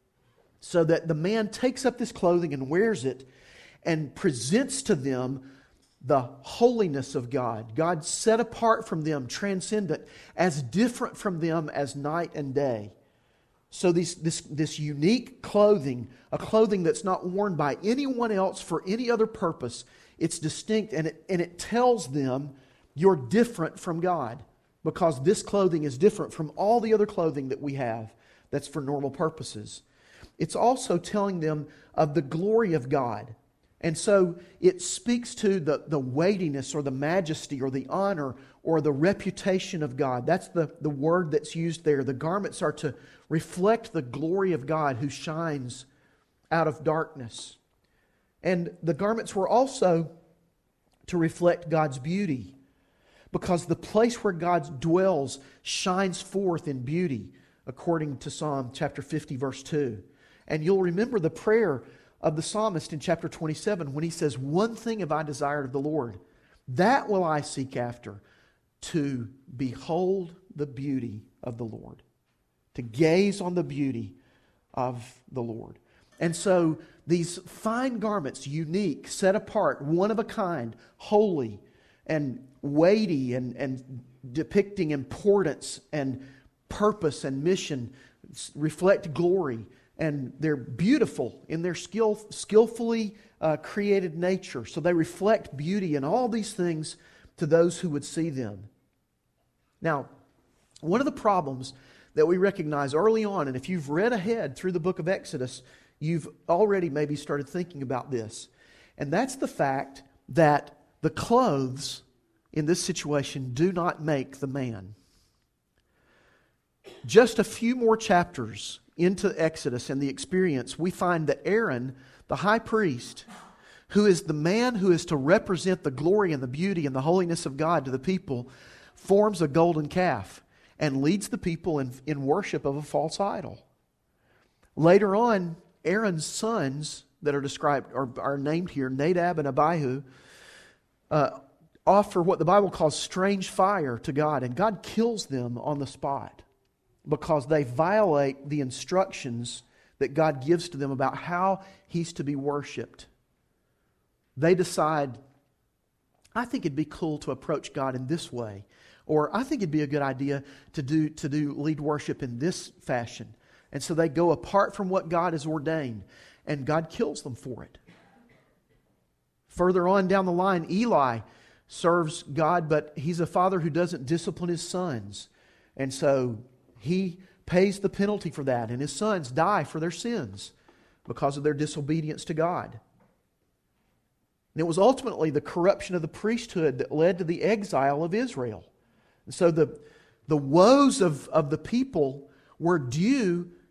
S2: so that the man takes up this clothing and wears it and presents to them the holiness of God. God set apart from them, transcendent, as different from them as night and day. So these, this, this unique clothing, a clothing that's not worn by anyone else for any other purpose, it's distinct, and it, and it tells them you're different from God, because this clothing is different from all the other clothing that we have that's for normal purposes. It's also telling them of the glory of God. And so it speaks to the, the weightiness or the majesty or the honor or the reputation of God. That's the, the word that's used there. The garments are to reflect the glory of God who shines out of darkness. And the garments were also to reflect God's beauty, because the place where God dwells shines forth in beauty, according to Psalm chapter fifty, verse two. And you'll remember the prayer of the psalmist in chapter twenty-seven when he says, one thing have I desired of the Lord, that will I seek after, to behold the beauty of the Lord, to gaze on the beauty of the Lord. And so these fine garments, unique, set apart, one of a kind, holy and weighty and, and depicting importance and purpose and mission, reflect glory. And they're beautiful in their skill, skillfully uh, created nature. So they reflect beauty and all these things to those who would see them. Now, one of the problems that we recognize early on, and if you've read ahead through the book of Exodus, you've already maybe started thinking about this. And that's the fact that the clothes in this situation do not make the man. Just a few more chapters into Exodus and the experience, we find that Aaron, the high priest, who is the man who is to represent the glory and the beauty and the holiness of God to the people, forms a golden calf and leads the people in, in worship of a false idol. Later on, Aaron's sons that are described are, are named here, Nadab and Abihu, uh, offer what the Bible calls strange fire to God, and God kills them on the spot, because they violate the instructions that God gives to them about how He's to be worshipped. They decide, I think it'd be cool to approach God in this way, or I think it'd be a good idea to do to do lead worship in this fashion. And so they go apart from what God has ordained, and God kills them for it. Further on down the line, Eli serves God, but he's a father who doesn't discipline his sons. And so he pays the penalty for that, and his sons die for their sins because of their disobedience to God. And it was ultimately the corruption of the priesthood that led to the exile of Israel. And so the, the woes of, of the people were due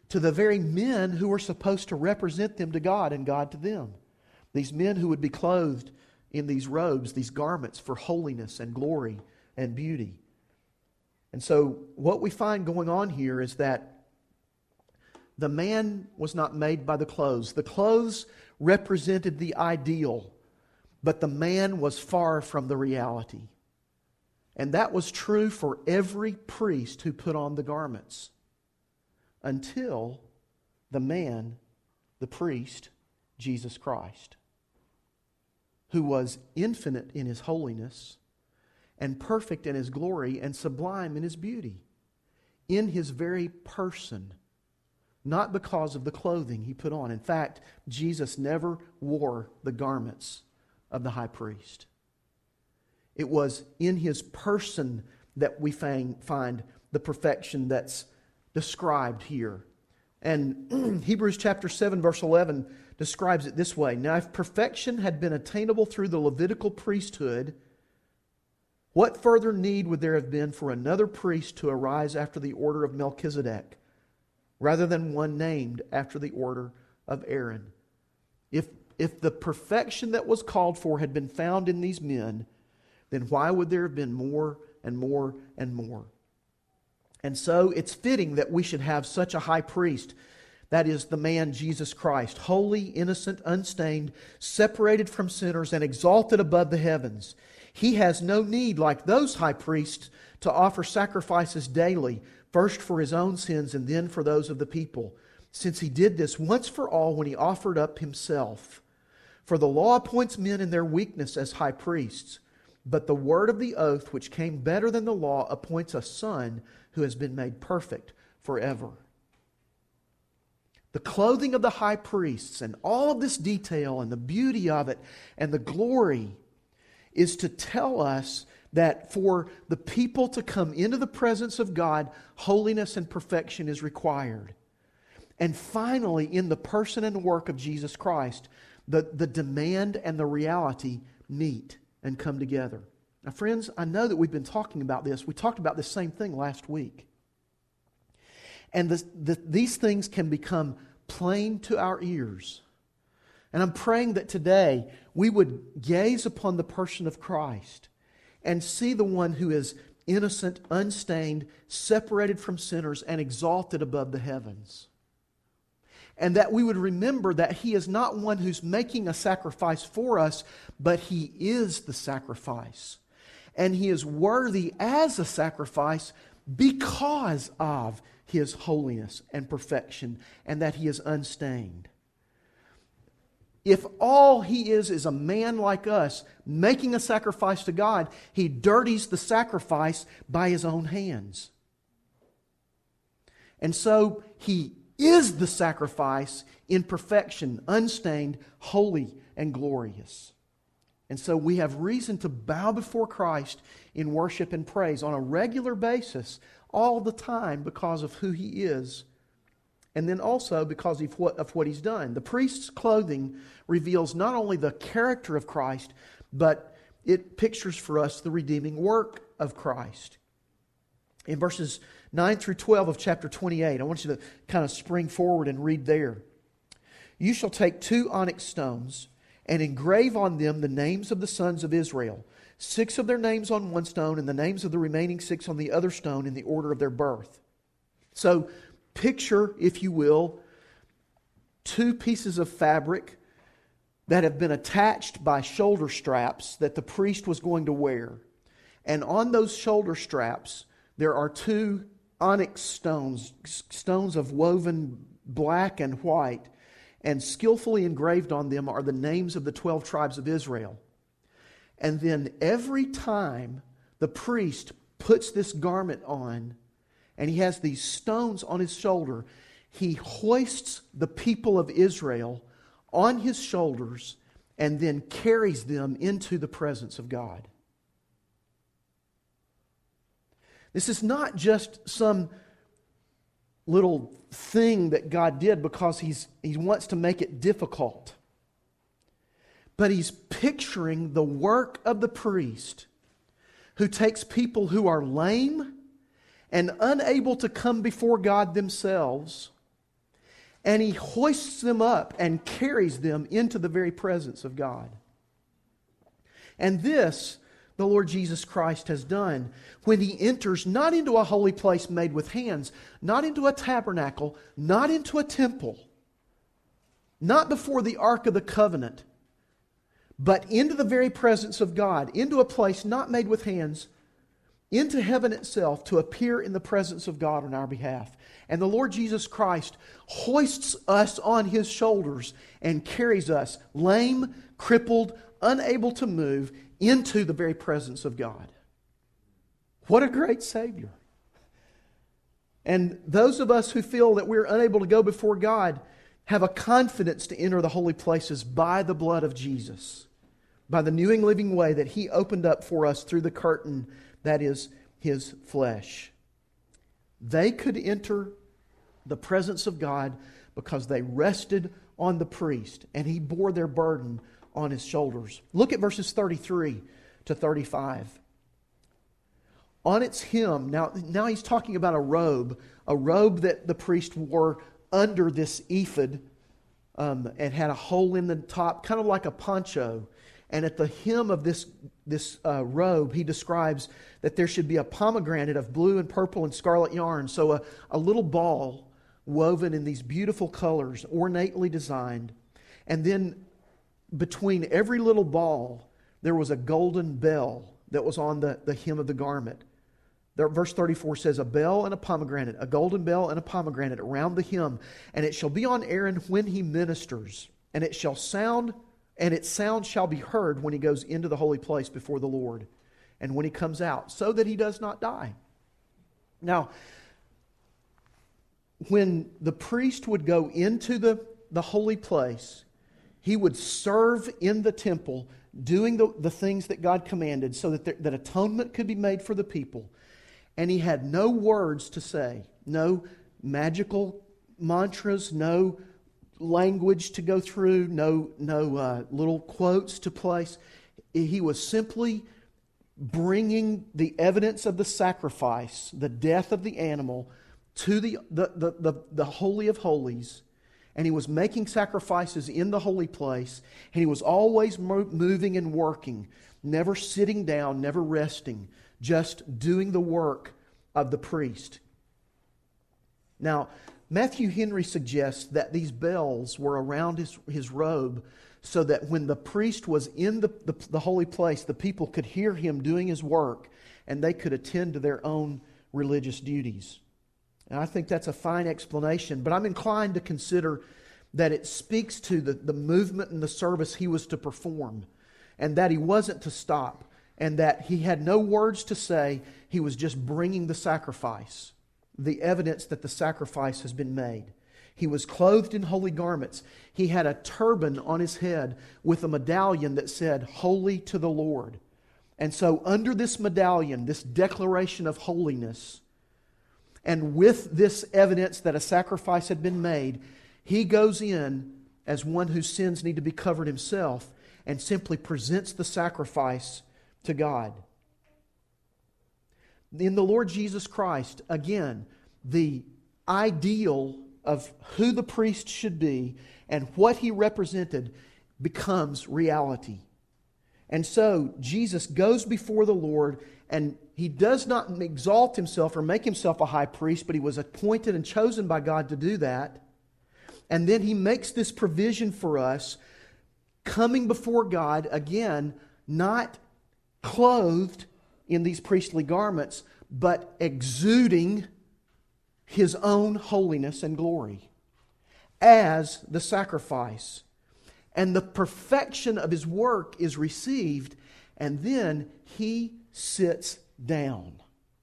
S2: to the very men who were supposed to represent them to God and God to them. These men who would be clothed in these robes, these garments for holiness and glory and beauty. And so what we find going on here is that the man was not made by the clothes. The clothes represented the ideal, but the man was far from the reality. And that was true for every priest who put on the garments, until the man, the priest, Jesus Christ, who was infinite in His holiness and perfect in His glory and sublime in His beauty, in His very person, not because of the clothing He put on. In fact, Jesus never wore the garments of the high priest. It was in His person that we find the perfection that's described here. And Hebrews chapter seven verse eleven describes it this way. Now if perfection had been attainable through the Levitical priesthood, what further need would there have been for another priest to arise after the order of Melchizedek, rather than one named after the order of Aaron? If, if the perfection that was called for had been found in these men, then why would there have been more and more and more? And so it's fitting that we should have such a high priest, that is the man Jesus Christ, holy, innocent, unstained, separated from sinners, and exalted above the heavens. He has no need, like those high priests, to offer sacrifices daily, first for His own sins and then for those of the people, since He did this once for all when He offered up Himself. For the law appoints men in their weakness as high priests, but the word of the oath, which came better than the law, appoints a Son who has been made perfect forever. The clothing of the high priests and all of this detail and the beauty of it and the glory is to tell us that for the people to come into the presence of God, holiness and perfection is required. And finally, in the person and work of Jesus Christ, the, the demand and the reality meet and come together. Now, friends, I know that we've been talking about this. We talked about the same thing last week. And the, the, these things can become plain to our ears. And I'm praying that today we would gaze upon the person of Christ and see the one who is innocent, unstained, separated from sinners, and exalted above the heavens. And that we would remember that He is not one who's making a sacrifice for us, but He is the sacrifice. And He is worthy as a sacrifice because of His holiness and perfection, and that He is unstained. If all He is is a man like us making a sacrifice to God, He dirties the sacrifice by His own hands. And so He is the sacrifice in perfection, unstained, holy, and glorious. And so we have reason to bow before Christ in worship and praise on a regular basis, all the time, because of who He is, and then also because of what, of what He's done. The priest's clothing reveals not only the character of Christ, but it pictures for us the redeeming work of Christ. In verses nine through twelve of chapter twenty-eight, I want you to kind of spring forward and read there. You shall take two onyx stones and engrave on them the names of the sons of Israel, six of their names on one stone and the names of the remaining six on the other stone in the order of their birth. So picture, if you will, two pieces of fabric that have been attached by shoulder straps that the priest was going to wear. And on those shoulder straps, there are two onyx stones, stones of woven black and white, and skillfully engraved on them are the names of the twelve tribes of Israel. And then every time the priest puts this garment on, and he has these stones on his shoulder, he hoists the people of Israel on his shoulders and then carries them into the presence of God. This is not just some little thing that God did because he's, he wants to make it difficult. But He's picturing the work of the priest who takes people who are lame and unable to come before God themselves and He hoists them up and carries them into the very presence of God. And this the Lord Jesus Christ has done when He enters not into a holy place made with hands, not into a tabernacle, not into a temple, not before the Ark of the Covenant, but into the very presence of God, into a place not made with hands, into heaven itself to appear in the presence of God on our behalf. And the Lord Jesus Christ hoists us on His shoulders and carries us, lame, crippled, unable to move, into the very presence of God. What a great Savior. And those of us who feel that we're unable to go before God have a confidence to enter the holy places by the blood of Jesus, by the new and living way that He opened up for us through the curtain that is His flesh. They could enter the presence of God because they rested on the priest, and He bore their burden on His shoulders. Look at verses thirty-three to thirty-five. On its hem, now, now he's talking about a robe, a robe that the priest wore under this ephod, um, and had a hole in the top, kind of like a poncho. And at the hem of this, this uh, robe, he describes that there should be a pomegranate of blue and purple and scarlet yarn. So a, a little ball woven in these beautiful colors, ornately designed. And then between every little ball, there was a golden bell that was on the, the hem of the garment. There, verse thirty-four says, a bell and a pomegranate, a golden bell and a pomegranate around the hem. And it shall be on Aaron when he ministers. And it shall sound, and its sound shall be heard when he goes into the holy place before the Lord, and when he comes out, so that he does not die. Now, when the priest would go into the, the holy place, he would serve in the temple, doing the, the things that God commanded so that, there, that atonement could be made for the people. And he had no words to say, no magical mantras, no language to go through, no, no uh, little quotes to place. He was simply bringing the evidence of the sacrifice, the death of the animal, to the, the, the, the, the Holy of Holies. And he was making sacrifices in the holy place. And he was always moving and working, never sitting down, never resting, just doing the work of the priest. Now, Matthew Henry suggests that these bells were around his, his robe so that when the priest was in the, the, the holy place, the people could hear him doing his work and they could attend to their own religious duties. And I think that's a fine explanation, but I'm inclined to consider that it speaks to the, the movement and the service he was to perform, and that he wasn't to stop, and that he had no words to say. He was just bringing the sacrifice, the evidence that the sacrifice has been made. He was clothed in holy garments. He had a turban on his head with a medallion that said, "Holy to the Lord." And so under this medallion, this declaration of holiness, and with this evidence that a sacrifice had been made, he goes in as one whose sins need to be covered himself and simply presents the sacrifice to God. In the Lord Jesus Christ, again, the ideal of who the priest should be and what he represented becomes reality. And so Jesus goes before the Lord, and he does not exalt himself or make himself a high priest, but he was appointed and chosen by God to do that. And then he makes this provision for us, coming before God, again, not clothed in these priestly garments, but exuding his own holiness and glory as the sacrifice. And the perfection of his work is received, and then he sits down.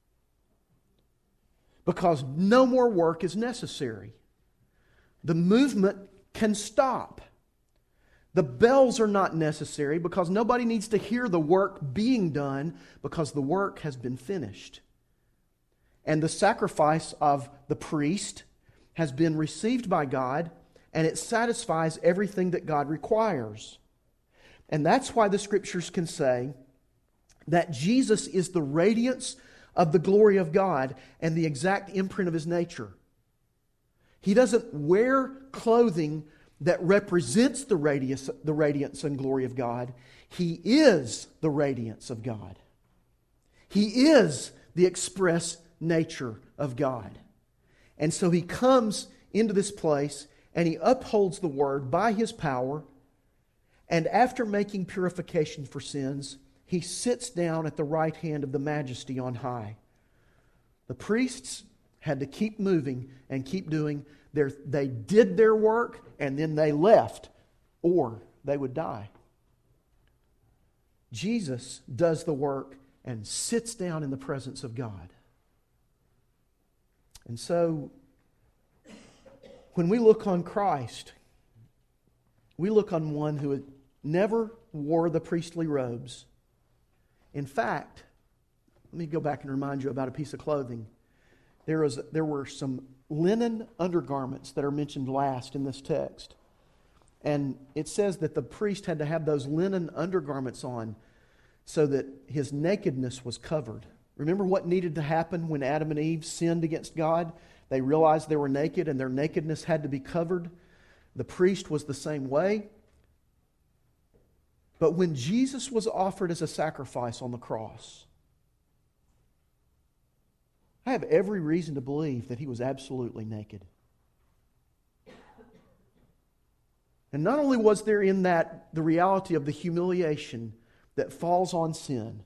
S2: Because no more work is necessary. The movement can stop. The bells are not necessary because nobody needs to hear the work being done because the work has been finished. And the sacrifice of the priest has been received by God, and it satisfies everything that God requires. And that's why the Scriptures can say that Jesus is the radiance of the glory of God and the exact imprint of His nature. He doesn't wear clothing that represents the radiance, the radiance and glory of God. He is the radiance of God. He is the express nature of God. And so He comes into this place and He upholds the Word by His power. And after making purification for sins, He sits down at the right hand of the Majesty on high. The priests had to keep moving and keep doing their, they did their work and then they left, or they would die. Jesus does the work and sits down in the presence of God. And so, when we look on Christ, we look on one who had never wore the priestly robes. In fact, let me go back and remind you about a piece of clothing. There was, there were some linen undergarments that are mentioned last in this text. And it says that the priest had to have those linen undergarments on so that his nakedness was covered. Remember what needed to happen when Adam and Eve sinned against God? They realized they were naked and their nakedness had to be covered. The priest was the same way. But when Jesus was offered as a sacrifice on the cross, I have every reason to believe that He was absolutely naked. And not only was there in that the reality of the humiliation that falls on sin,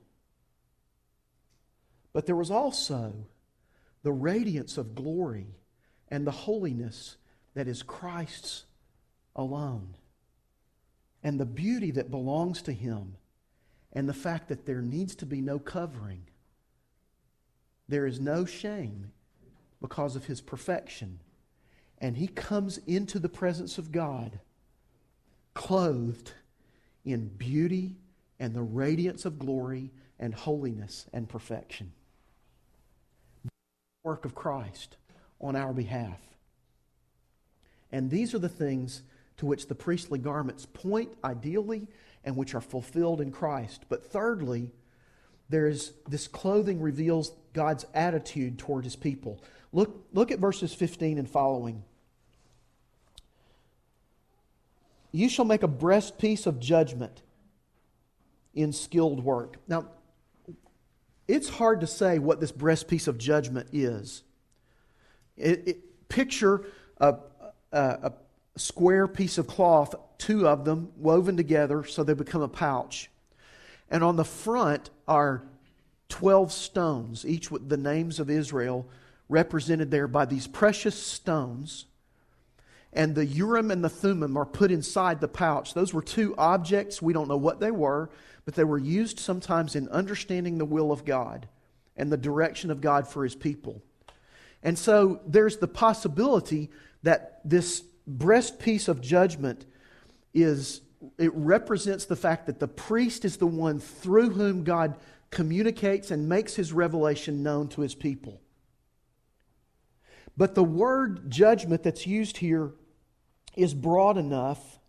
S2: but there was also the radiance of glory and the holiness that is Christ's alone. And the beauty that belongs to Him. And the fact that there needs to be no covering. There is no shame because of His perfection. And He comes into the presence of God clothed in beauty and the radiance of glory and holiness and perfection. The work of Christ on our behalf. And these are the things to which the priestly garments point ideally and which are fulfilled in Christ. But thirdly, there is this clothing reveals God's attitude toward His people. Look, look at verses fifteen and following. You shall make a breastpiece of judgment in skilled work. Now, it's hard to say what this breastpiece of judgment is. It, it, picture a, a, a square piece of cloth, two of them woven together so they become a pouch. And on the front are twelve stones, each with the names of Israel represented there by these precious stones. And the Urim and the Thummim are put inside the pouch. Those were two objects. We don't know what they were, but they were used sometimes in understanding the will of God and the direction of God for His people. And so there's the possibility that this breastpiece of judgment is, it represents the fact that the priest is the one through whom God communicates and makes His revelation known to His people. But the word judgment that's used here is broad enough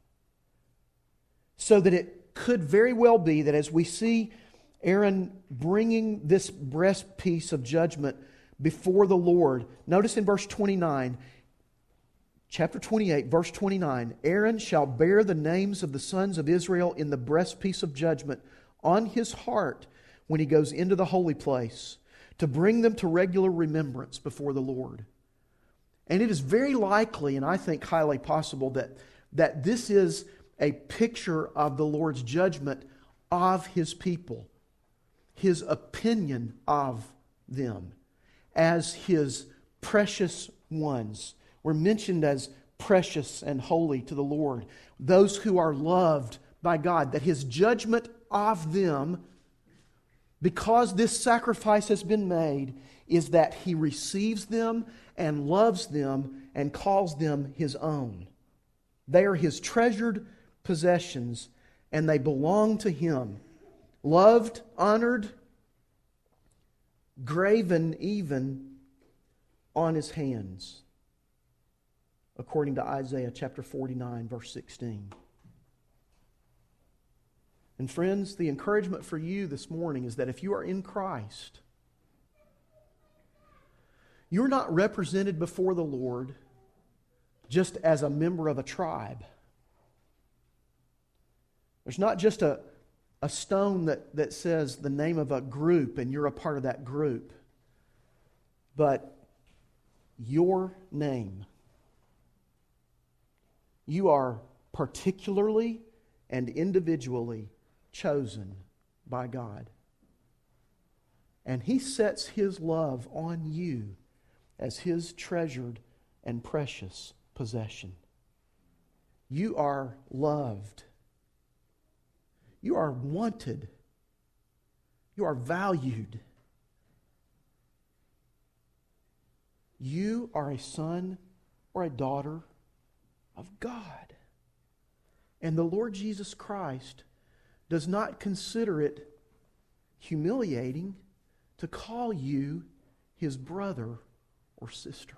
S2: so that it could very well be that as we see Aaron bringing this breastpiece of judgment before the Lord, notice in verse twenty-nine, chapter twenty-eight, verse twenty-nine, Aaron shall bear the names of the sons of Israel in the breastpiece of judgment on his heart when he goes into the holy place to bring them to regular remembrance before the Lord. And it is very likely, and I think highly possible, that, that this is a picture of the Lord's judgment of His people, His opinion of them as His precious ones. We're mentioned as precious and holy to the Lord, those who are loved by God, that His judgment of them, because this sacrifice has been made, is that He receives them and loves them and calls them His own. They are His treasured possessions and they belong to Him. Loved, honored, graven even on His hands. According to Isaiah chapter forty-nine, verse sixteen. And friends, the encouragement for you this morning is that if you are in Christ, you're not represented before the Lord just as a member of a tribe. There's not just a, a stone that, that says the name of a group and you're a part of that group, but your name. You are particularly and individually chosen by God. And He sets His love on you as His treasured and precious possession. You are loved. You are wanted. You are valued. You are a son or a daughter of God. And the Lord Jesus Christ does not consider it humiliating to call you His brother or sister.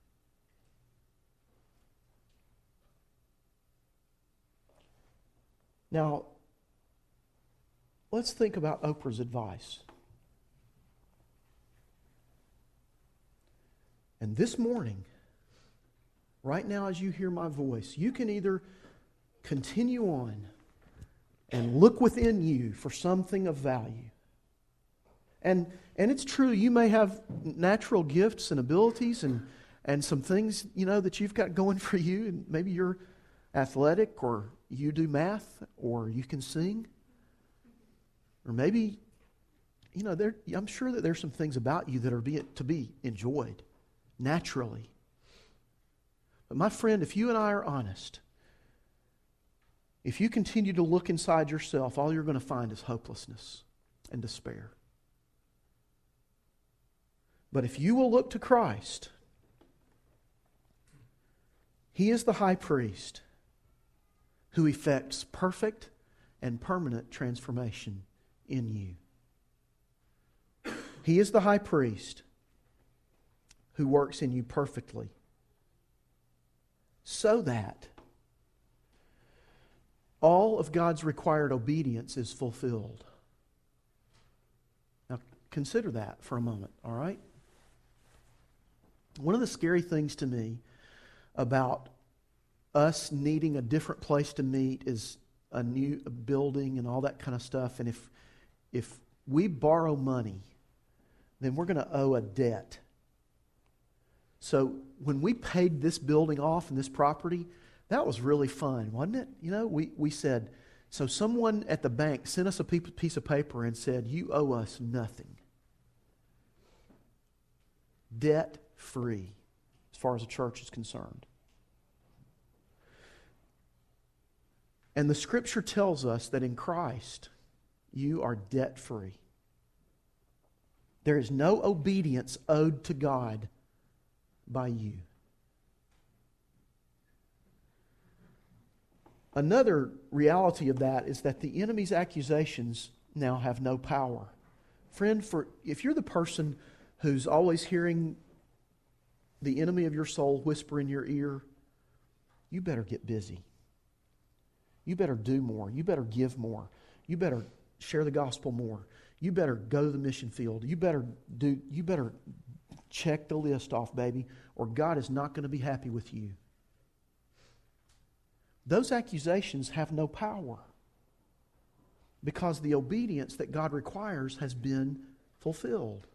S2: Now, let's think about Oprah's advice. And this morning, right now as you hear my voice, you can either continue on and look within you for something of value. And and it's true, you may have natural gifts and abilities and, and some things, you know, that you've got going for you. And maybe you're athletic, or you do math, or you can sing. Or maybe, you know, there I'm sure that there's some things about you that are be, to be enjoyed naturally. But my friend, if you and I are honest, if you continue to look inside yourself, all you're going to find is hopelessness and despair. But if you will look to Christ, He is the high priest who effects perfect and permanent transformation in you. He is the high priest who works in you perfectly, so that all of God's required obedience is fulfilled. Now, consider that for a moment, all right? One of the scary things to me about us needing a different place to meet is a new building and all that kind of stuff. And if if we borrow money, then we're going to owe a debt. So when we paid this building off and this property, that was really fun, wasn't it? You know, we, we said, so someone at the bank sent us a piece of paper and said, you owe us nothing. Debt free, as far as the church is concerned. And the Scripture tells us that in Christ, you are debt free. There is no obedience owed to God by you. Another reality of that is that the enemy's accusations now have no power. Friend, for if you're the person who's always hearing the enemy of your soul whisper in your ear, you better get busy. You better do more. You better give more. You better share the gospel more. You better go to the mission field. You better do. You better check the list off, baby, or God is not going to be happy with you. Those accusations have no power because the obedience that God requires has been fulfilled.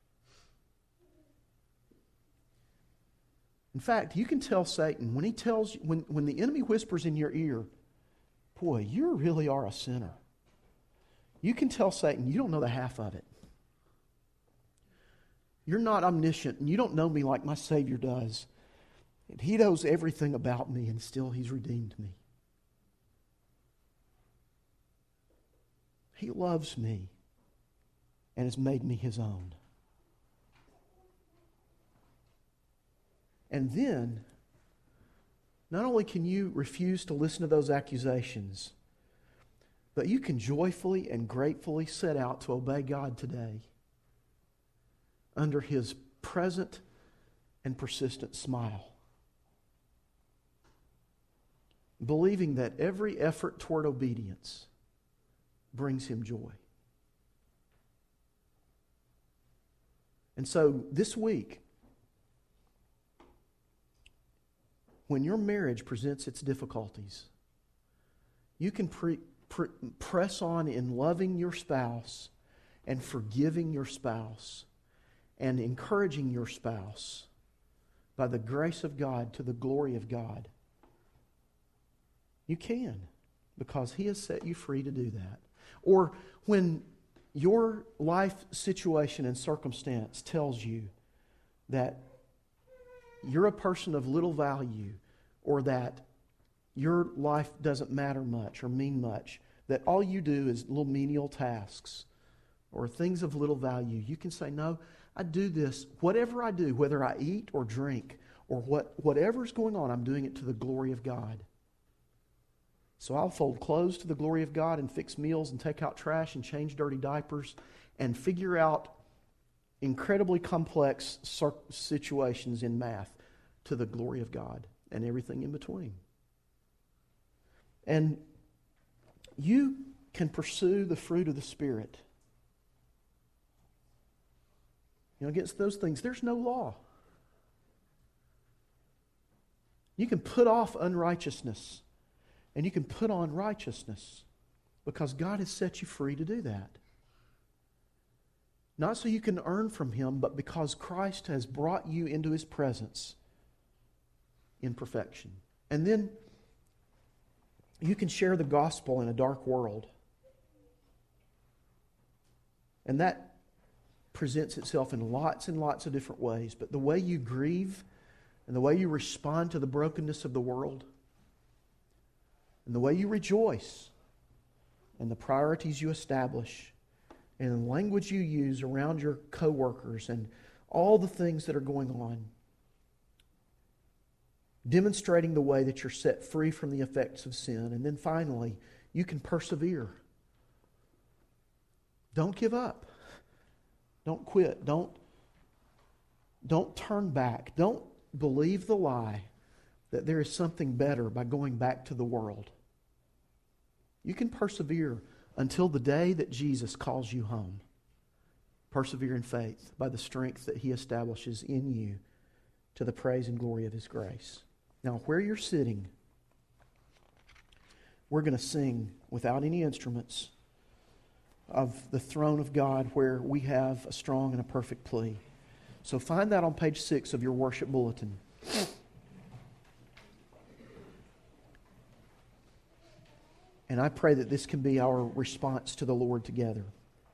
S2: In fact, you can tell Satan, when he tells, when, when the enemy whispers in your ear, boy, you really are a sinner. You can tell Satan, you don't know the half of it. You're not omniscient, and you don't know me like my Savior does. And He knows everything about me, and still He's redeemed me. He loves me and has made me His own. And then, not only can you refuse to listen to those accusations, but you can joyfully and gratefully set out to obey God today under His present and persistent smile, believing that every effort toward obedience brings Him joy. And so this week, when your marriage presents its difficulties, you can pre, pre, press on in loving your spouse and forgiving your spouse and encouraging your spouse by the grace of God to the glory of God. You can, because He has set you free to do that. Or when your life situation and circumstance tells you that you're a person of little value, or that your life doesn't matter much or mean much, that all you do is little menial tasks or things of little value, you can say, no, I do this, whatever I do, whether I eat or drink or what whatever's going on, I'm doing it to the glory of God. So I'll fold clothes to the glory of God and fix meals and take out trash and change dirty diapers and figure out incredibly complex situations in math to the glory of God and everything in between. And you can pursue the fruit of the Spirit. You know, against those things, there's no law. You can put off unrighteousness and you can put on righteousness because God has set you free to do that. Not so you can earn from Him, but because Christ has brought you into His presence in perfection. And then you can share the gospel in a dark world. And that presents itself in lots and lots of different ways. But the way you grieve and the way you respond to the brokenness of the world and the way you rejoice and the priorities you establish and the language you use around your coworkers and all the things that are going on, demonstrating the way that you're set free from the effects of sin. And then finally, you can persevere. Don't give up. Don't quit. Don't, don't turn back. Don't believe the lie that there is something better by going back to the world. You can persevere until the day that Jesus calls you home. Persevere in faith by the strength that He establishes in you to the praise and glory of His grace. Now, where you're sitting, we're going to sing without any instruments of the throne of God where we have a strong and a perfect plea. So find that on page six of your worship bulletin. And I pray that this can be our response to the Lord together.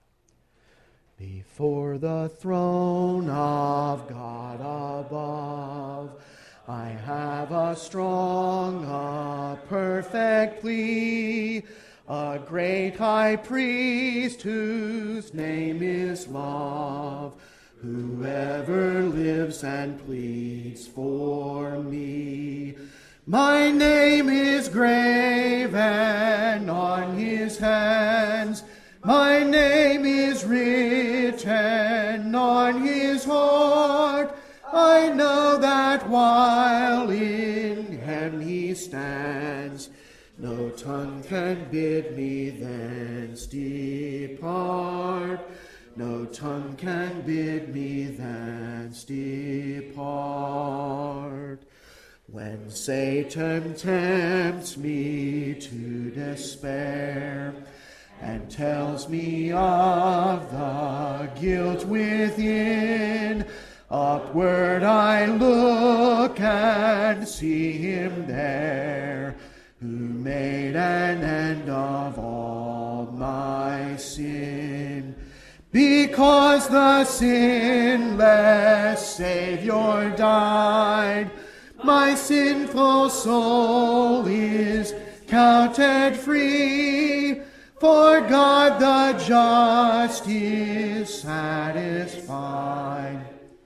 S2: Before the throne of God above, I have a strong, a perfect plea, a great high priest whose name is love, whoever lives and pleads for me. My name is graven on His hands, my name is written on His heart. I know that while in heaven He stands, no tongue can bid me thence depart. No tongue can bid me thence depart. When Satan tempts me to despair and tells me of the guilt within, upward I look and see Him there, who made an end of all my sin. Because the sinless Savior died, my sinful soul is counted free, for God the just is satisfied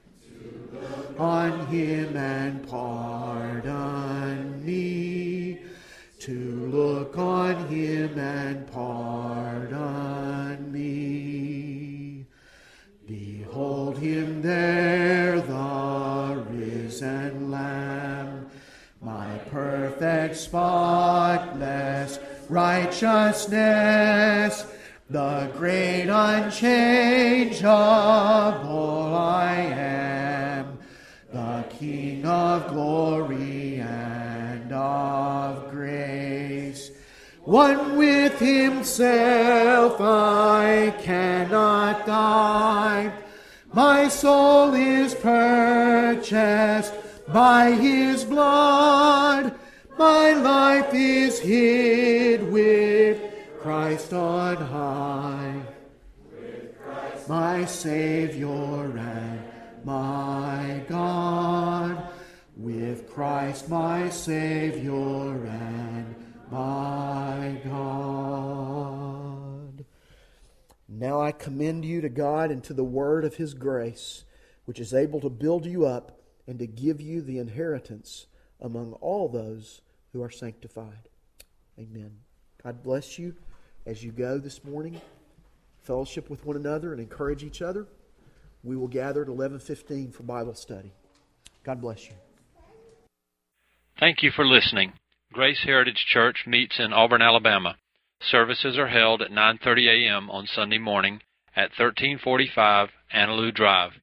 S2: on Him and pardon me, to look on Him and pardon me. Behold Him there, the risen Lamb, my perfect, spotless righteousness, the great unchangeable I am, the King of glory and One with himself I cannot die. My soul is purchased by his blood. My life is hid with Christ on high. My Savior and my God. With Christ my Savior and my God. Now I commend you to God and to the word of his grace, which is able to build you up and to give you the inheritance among all those who are sanctified. Amen. God bless you as you go this morning. Fellowship with one another and encourage each other. We will gather at eleven fifteen for Bible study. God bless you.
S1: Thank you for listening. Grace Heritage Church meets in Auburn, Alabama. Services are held at nine thirty a.m. on Sunday morning at thirteen forty-five Annaloo Drive.